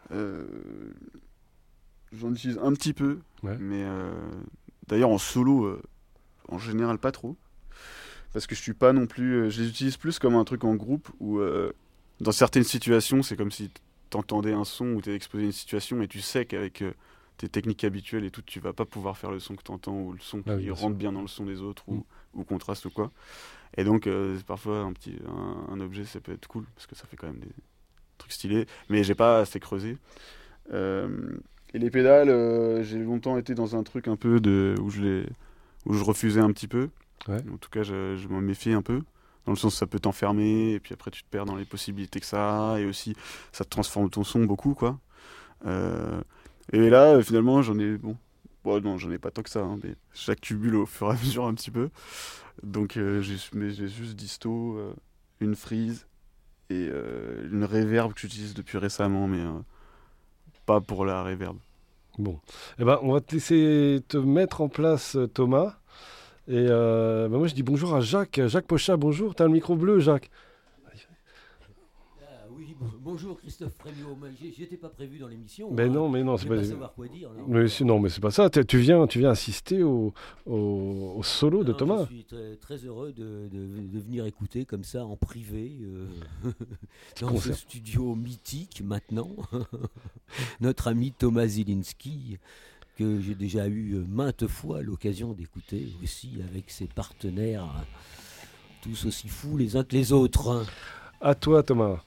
j'en utilise un petit peu, mais d'ailleurs en solo, en général pas trop, parce que je suis pas non plus, je les utilise plus comme un truc en groupe où dans certaines situations c'est comme si t'entendais un son ou t'es exposé à une situation et tu sais qu'avec tes techniques habituelles et tout, tu vas pas pouvoir faire le son que t'entends ou le son qui rentre bien dans le son des autres ou contraste ou quoi. Et donc parfois un objet ça peut être cool parce que ça fait quand même des trucs stylés, mais j'ai pas assez creusé. Et les pédales, j'ai longtemps été dans un truc un peu où je refusais un petit peu. Ouais. En tout cas, je m'en méfiais un peu, dans le sens où ça peut t'enfermer, et puis après tu te perds dans les possibilités que ça a, et aussi ça te transforme ton son beaucoup, quoi. Et là, finalement, j'en ai pas tant que ça, hein, mais j'accumule au fur et à mesure un petit peu. Donc j'ai juste disto, une freeze et une reverb que j'utilise depuis récemment, mais pas pour la reverb. Bon, on va te laisser te mettre en place, Thomas. Et moi je dis bonjour à Jacques Pochat, bonjour, t'as le micro bleu, Jacques. Oui, bonjour Christophe Frémiot, j'étais pas prévu dans l'émission. Mais non, c'est pas savoir quoi dire. Là, mais c'est pas ça, tu viens assister au solo de Thomas. Je suis très, très heureux de venir écouter comme ça en privé dans ce studio mythique maintenant. Notre ami Thomas Zilinski, que j'ai déjà eu maintes fois l'occasion d'écouter aussi avec ses partenaires, tous aussi fous les uns que les autres. À toi, Thomas.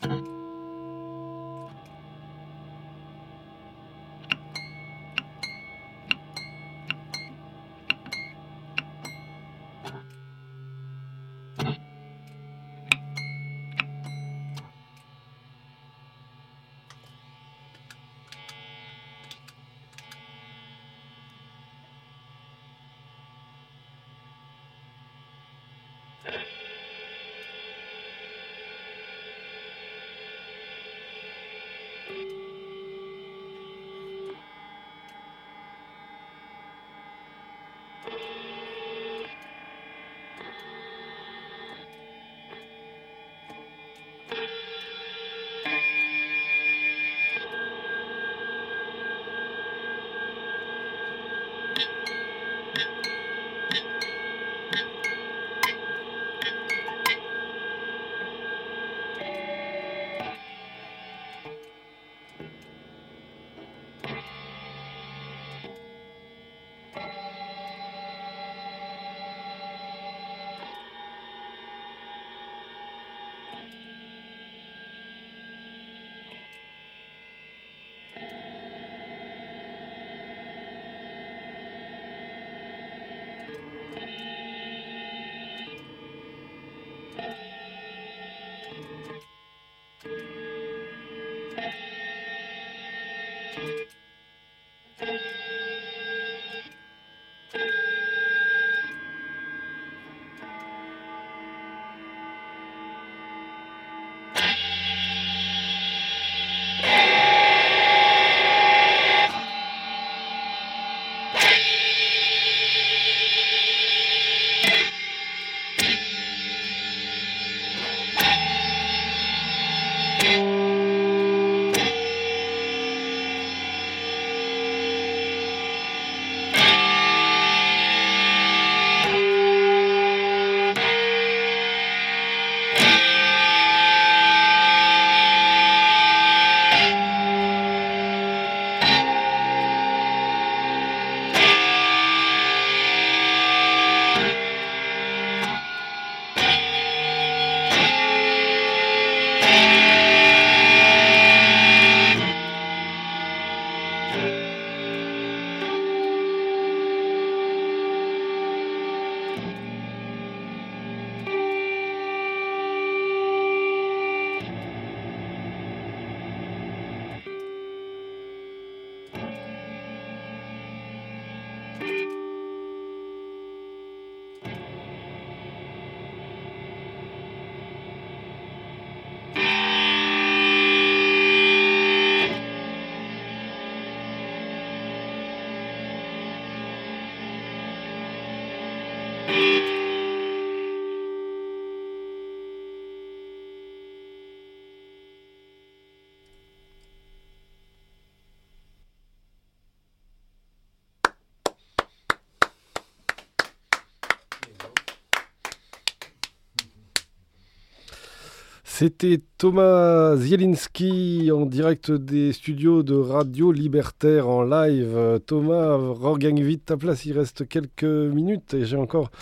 C'était Thomas Zielinski en direct des studios de Radio Libertaire en live. Thomas, regagne vite ta place, il reste quelques minutes et j'ai encore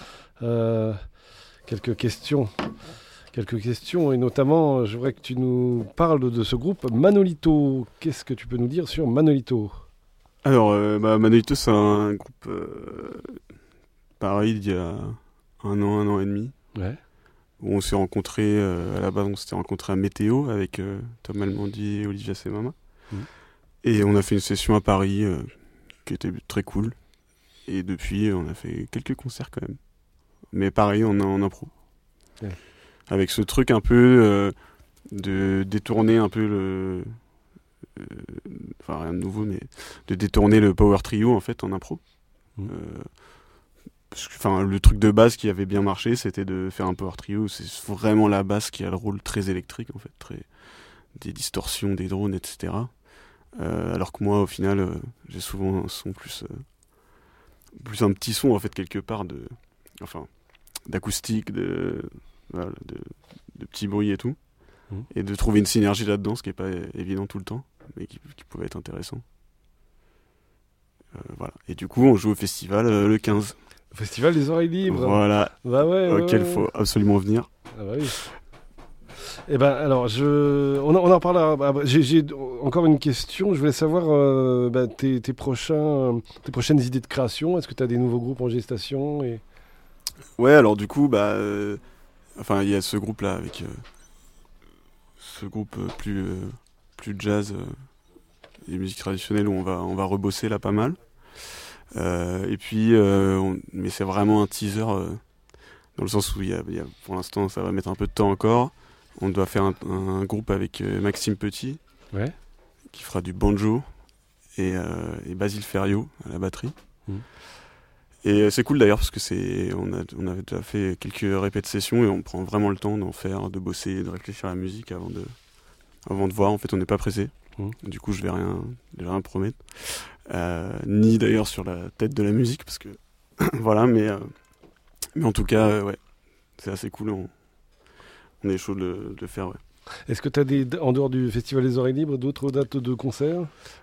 quelques questions. Et notamment, je voudrais que tu nous parles de ce groupe Manolito. Qu'est-ce que tu peux nous dire sur Manolito ? Alors, Manolito, c'est un groupe pareil d'il y a un an et demi. Ouais. Où on s'est rencontrés, à la base on s'était rencontrés à Météo avec Tom Almandi et Olivia Semama. Et on a fait une session à Paris qui était très cool. Et depuis on a fait quelques concerts quand même. Mais pareil, on est en impro. Ouais. Avec ce truc un peu de détourner un peu le... Enfin rien de nouveau, mais de détourner le power trio en fait en impro. Enfin, le truc de base qui avait bien marché, c'était de faire un power trio. C'est vraiment la basse qui a le rôle très électrique, en fait, des distorsions, des drones, etc. Alors que moi, au final, j'ai souvent un son plus un petit son, en fait, quelque part, d'acoustique, de petits bruits et tout. Et de trouver une synergie là-dedans, ce qui n'est pas évident tout le temps, mais qui pouvait être intéressant. Voilà. Et du coup, on joue au festival le 15. Le festival des oreilles libres. Voilà. Bah ouais, auquel il faut absolument venir. Ah bah oui. Eh ben, alors, on en parlera. J'ai encore une question. Je voulais savoir tes prochaines idées de création. Est-ce que tu as des nouveaux groupes en gestation Ouais, alors du coup, il y a ce groupe-là avec ce groupe plus jazz et musique traditionnelle où on va rebosser là pas mal. Et puis, mais c'est vraiment un teaser dans le sens où il y a, pour l'instant, ça va mettre un peu de temps encore. On doit faire un groupe avec Maxime Petit, qui fera du banjo, et Basile Ferriot à la batterie. Et c'est cool d'ailleurs parce que on avait déjà fait quelques répètes sessions et on prend vraiment le temps d'en faire, de bosser, de réfléchir à la musique avant de voir. En fait, on n'est pas pressé. Du coup, je vais rien promettre, ni d'ailleurs sur la tête de la musique parce que voilà, mais en tout cas, ouais, c'est assez cool. On est chaud de le faire, ouais. Est-ce que tu as en dehors du Festival des Oreilles Libres, d'autres dates de concert ?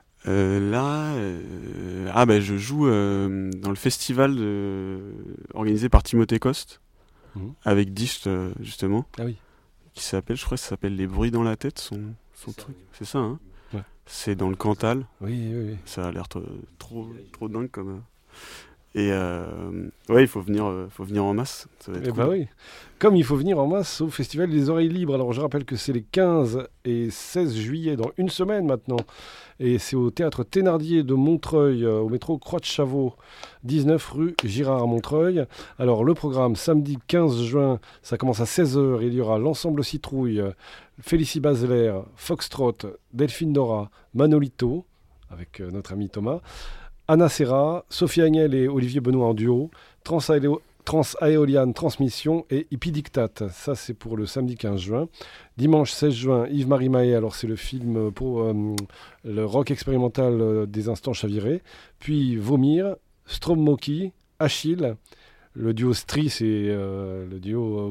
Je joue dans le festival organisé par Timothée Coste avec Disht justement. Ah oui. Je crois que ça s'appelle Les Bruits dans la tête, son truc. C'est ça, hein. Ouais. C'est dans le Cantal. Oui. Ça a l'air trop dingue comme. Et il faut venir en masse. Ça va être cool. Oui. Comme il faut venir en masse au Festival des Oreilles Libres. Alors je rappelle que c'est les 15 et 16 juillet, dans une semaine maintenant. Et c'est au Théâtre Thénardier de Montreuil, au métro Croix de Chavaux, 19 rue Girard à Montreuil. Alors le programme, samedi 15 juin, ça commence à 16h. Il y aura l'Ensemble Citrouille, Félicie Basler, Foxtrot, Delphine Dora, Manolito, avec notre ami Thomas, Anna Serra, Sophie Agnel et Olivier Benoît en duo, Transaéoliane Transmission et Hippie Dictat. Ça, c'est pour le samedi 15 juin. Dimanche 16 juin, Yves-Marie Mahé. Alors, c'est le film pour le rock expérimental des Instants Chavirés. Puis Vomir, Strommoki, Achille. Le duo Stri, c'est le duo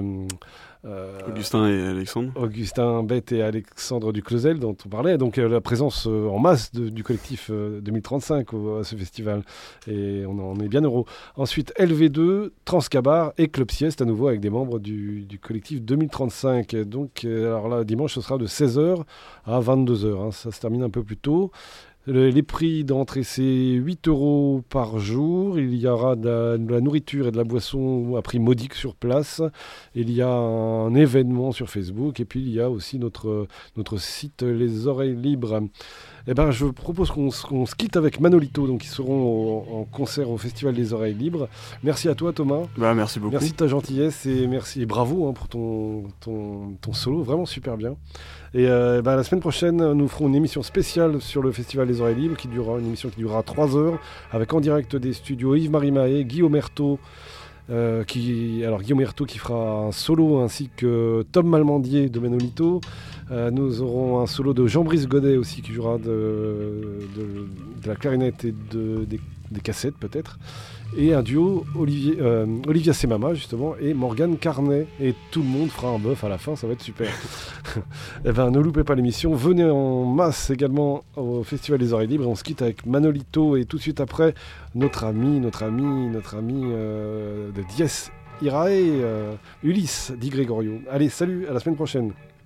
Augustin et Alexandre. Augustin Bette et Alexandre Duclosel dont on parlait. Donc la présence en masse du collectif 2035 à ce festival. Et on en est bien heureux. Ensuite, LV2, Transcabar et Club Sieste à nouveau avec des membres du collectif 2035. Donc alors là, dimanche, ce sera de 16h à 22h. Hein. Ça se termine un peu plus tôt. Les prix d'entrée, c'est 8 € par jour. Il y aura de la nourriture et de la boisson à prix modique sur place. Il y a un événement sur Facebook. Et puis, il y a aussi notre site Les Oreilles Libres. Eh ben, je propose qu'on se quitte avec Manolito. Donc, ils seront en concert au Festival des Oreilles Libres. Merci à toi, Thomas. Merci beaucoup. Merci de ta gentillesse et merci et bravo pour ton solo. Vraiment super bien. Et la semaine prochaine, nous ferons une émission spéciale sur le Festival des Oreilles Libres, une émission qui durera 3 heures, avec en direct des studios Yves-Marie Mahé, Guillaume Ertaud, Guillaume Ertaud qui fera un solo, ainsi que Tom Malmandier de Manolito. Nous aurons un solo de Jean-Brice Godet aussi, qui jouera de la clarinette et des cassettes peut-être. Et un duo, Olivia Semama justement, et Morgane Carnet. Et tout le monde fera un bœuf à la fin, ça va être super. Ne loupez pas l'émission. Venez en masse également au Festival des Oreilles Libres. On se quitte avec Manolito et tout de suite après, notre ami de Dies Irae, Ulysse Di Gregorio. Allez, salut, à la semaine prochaine.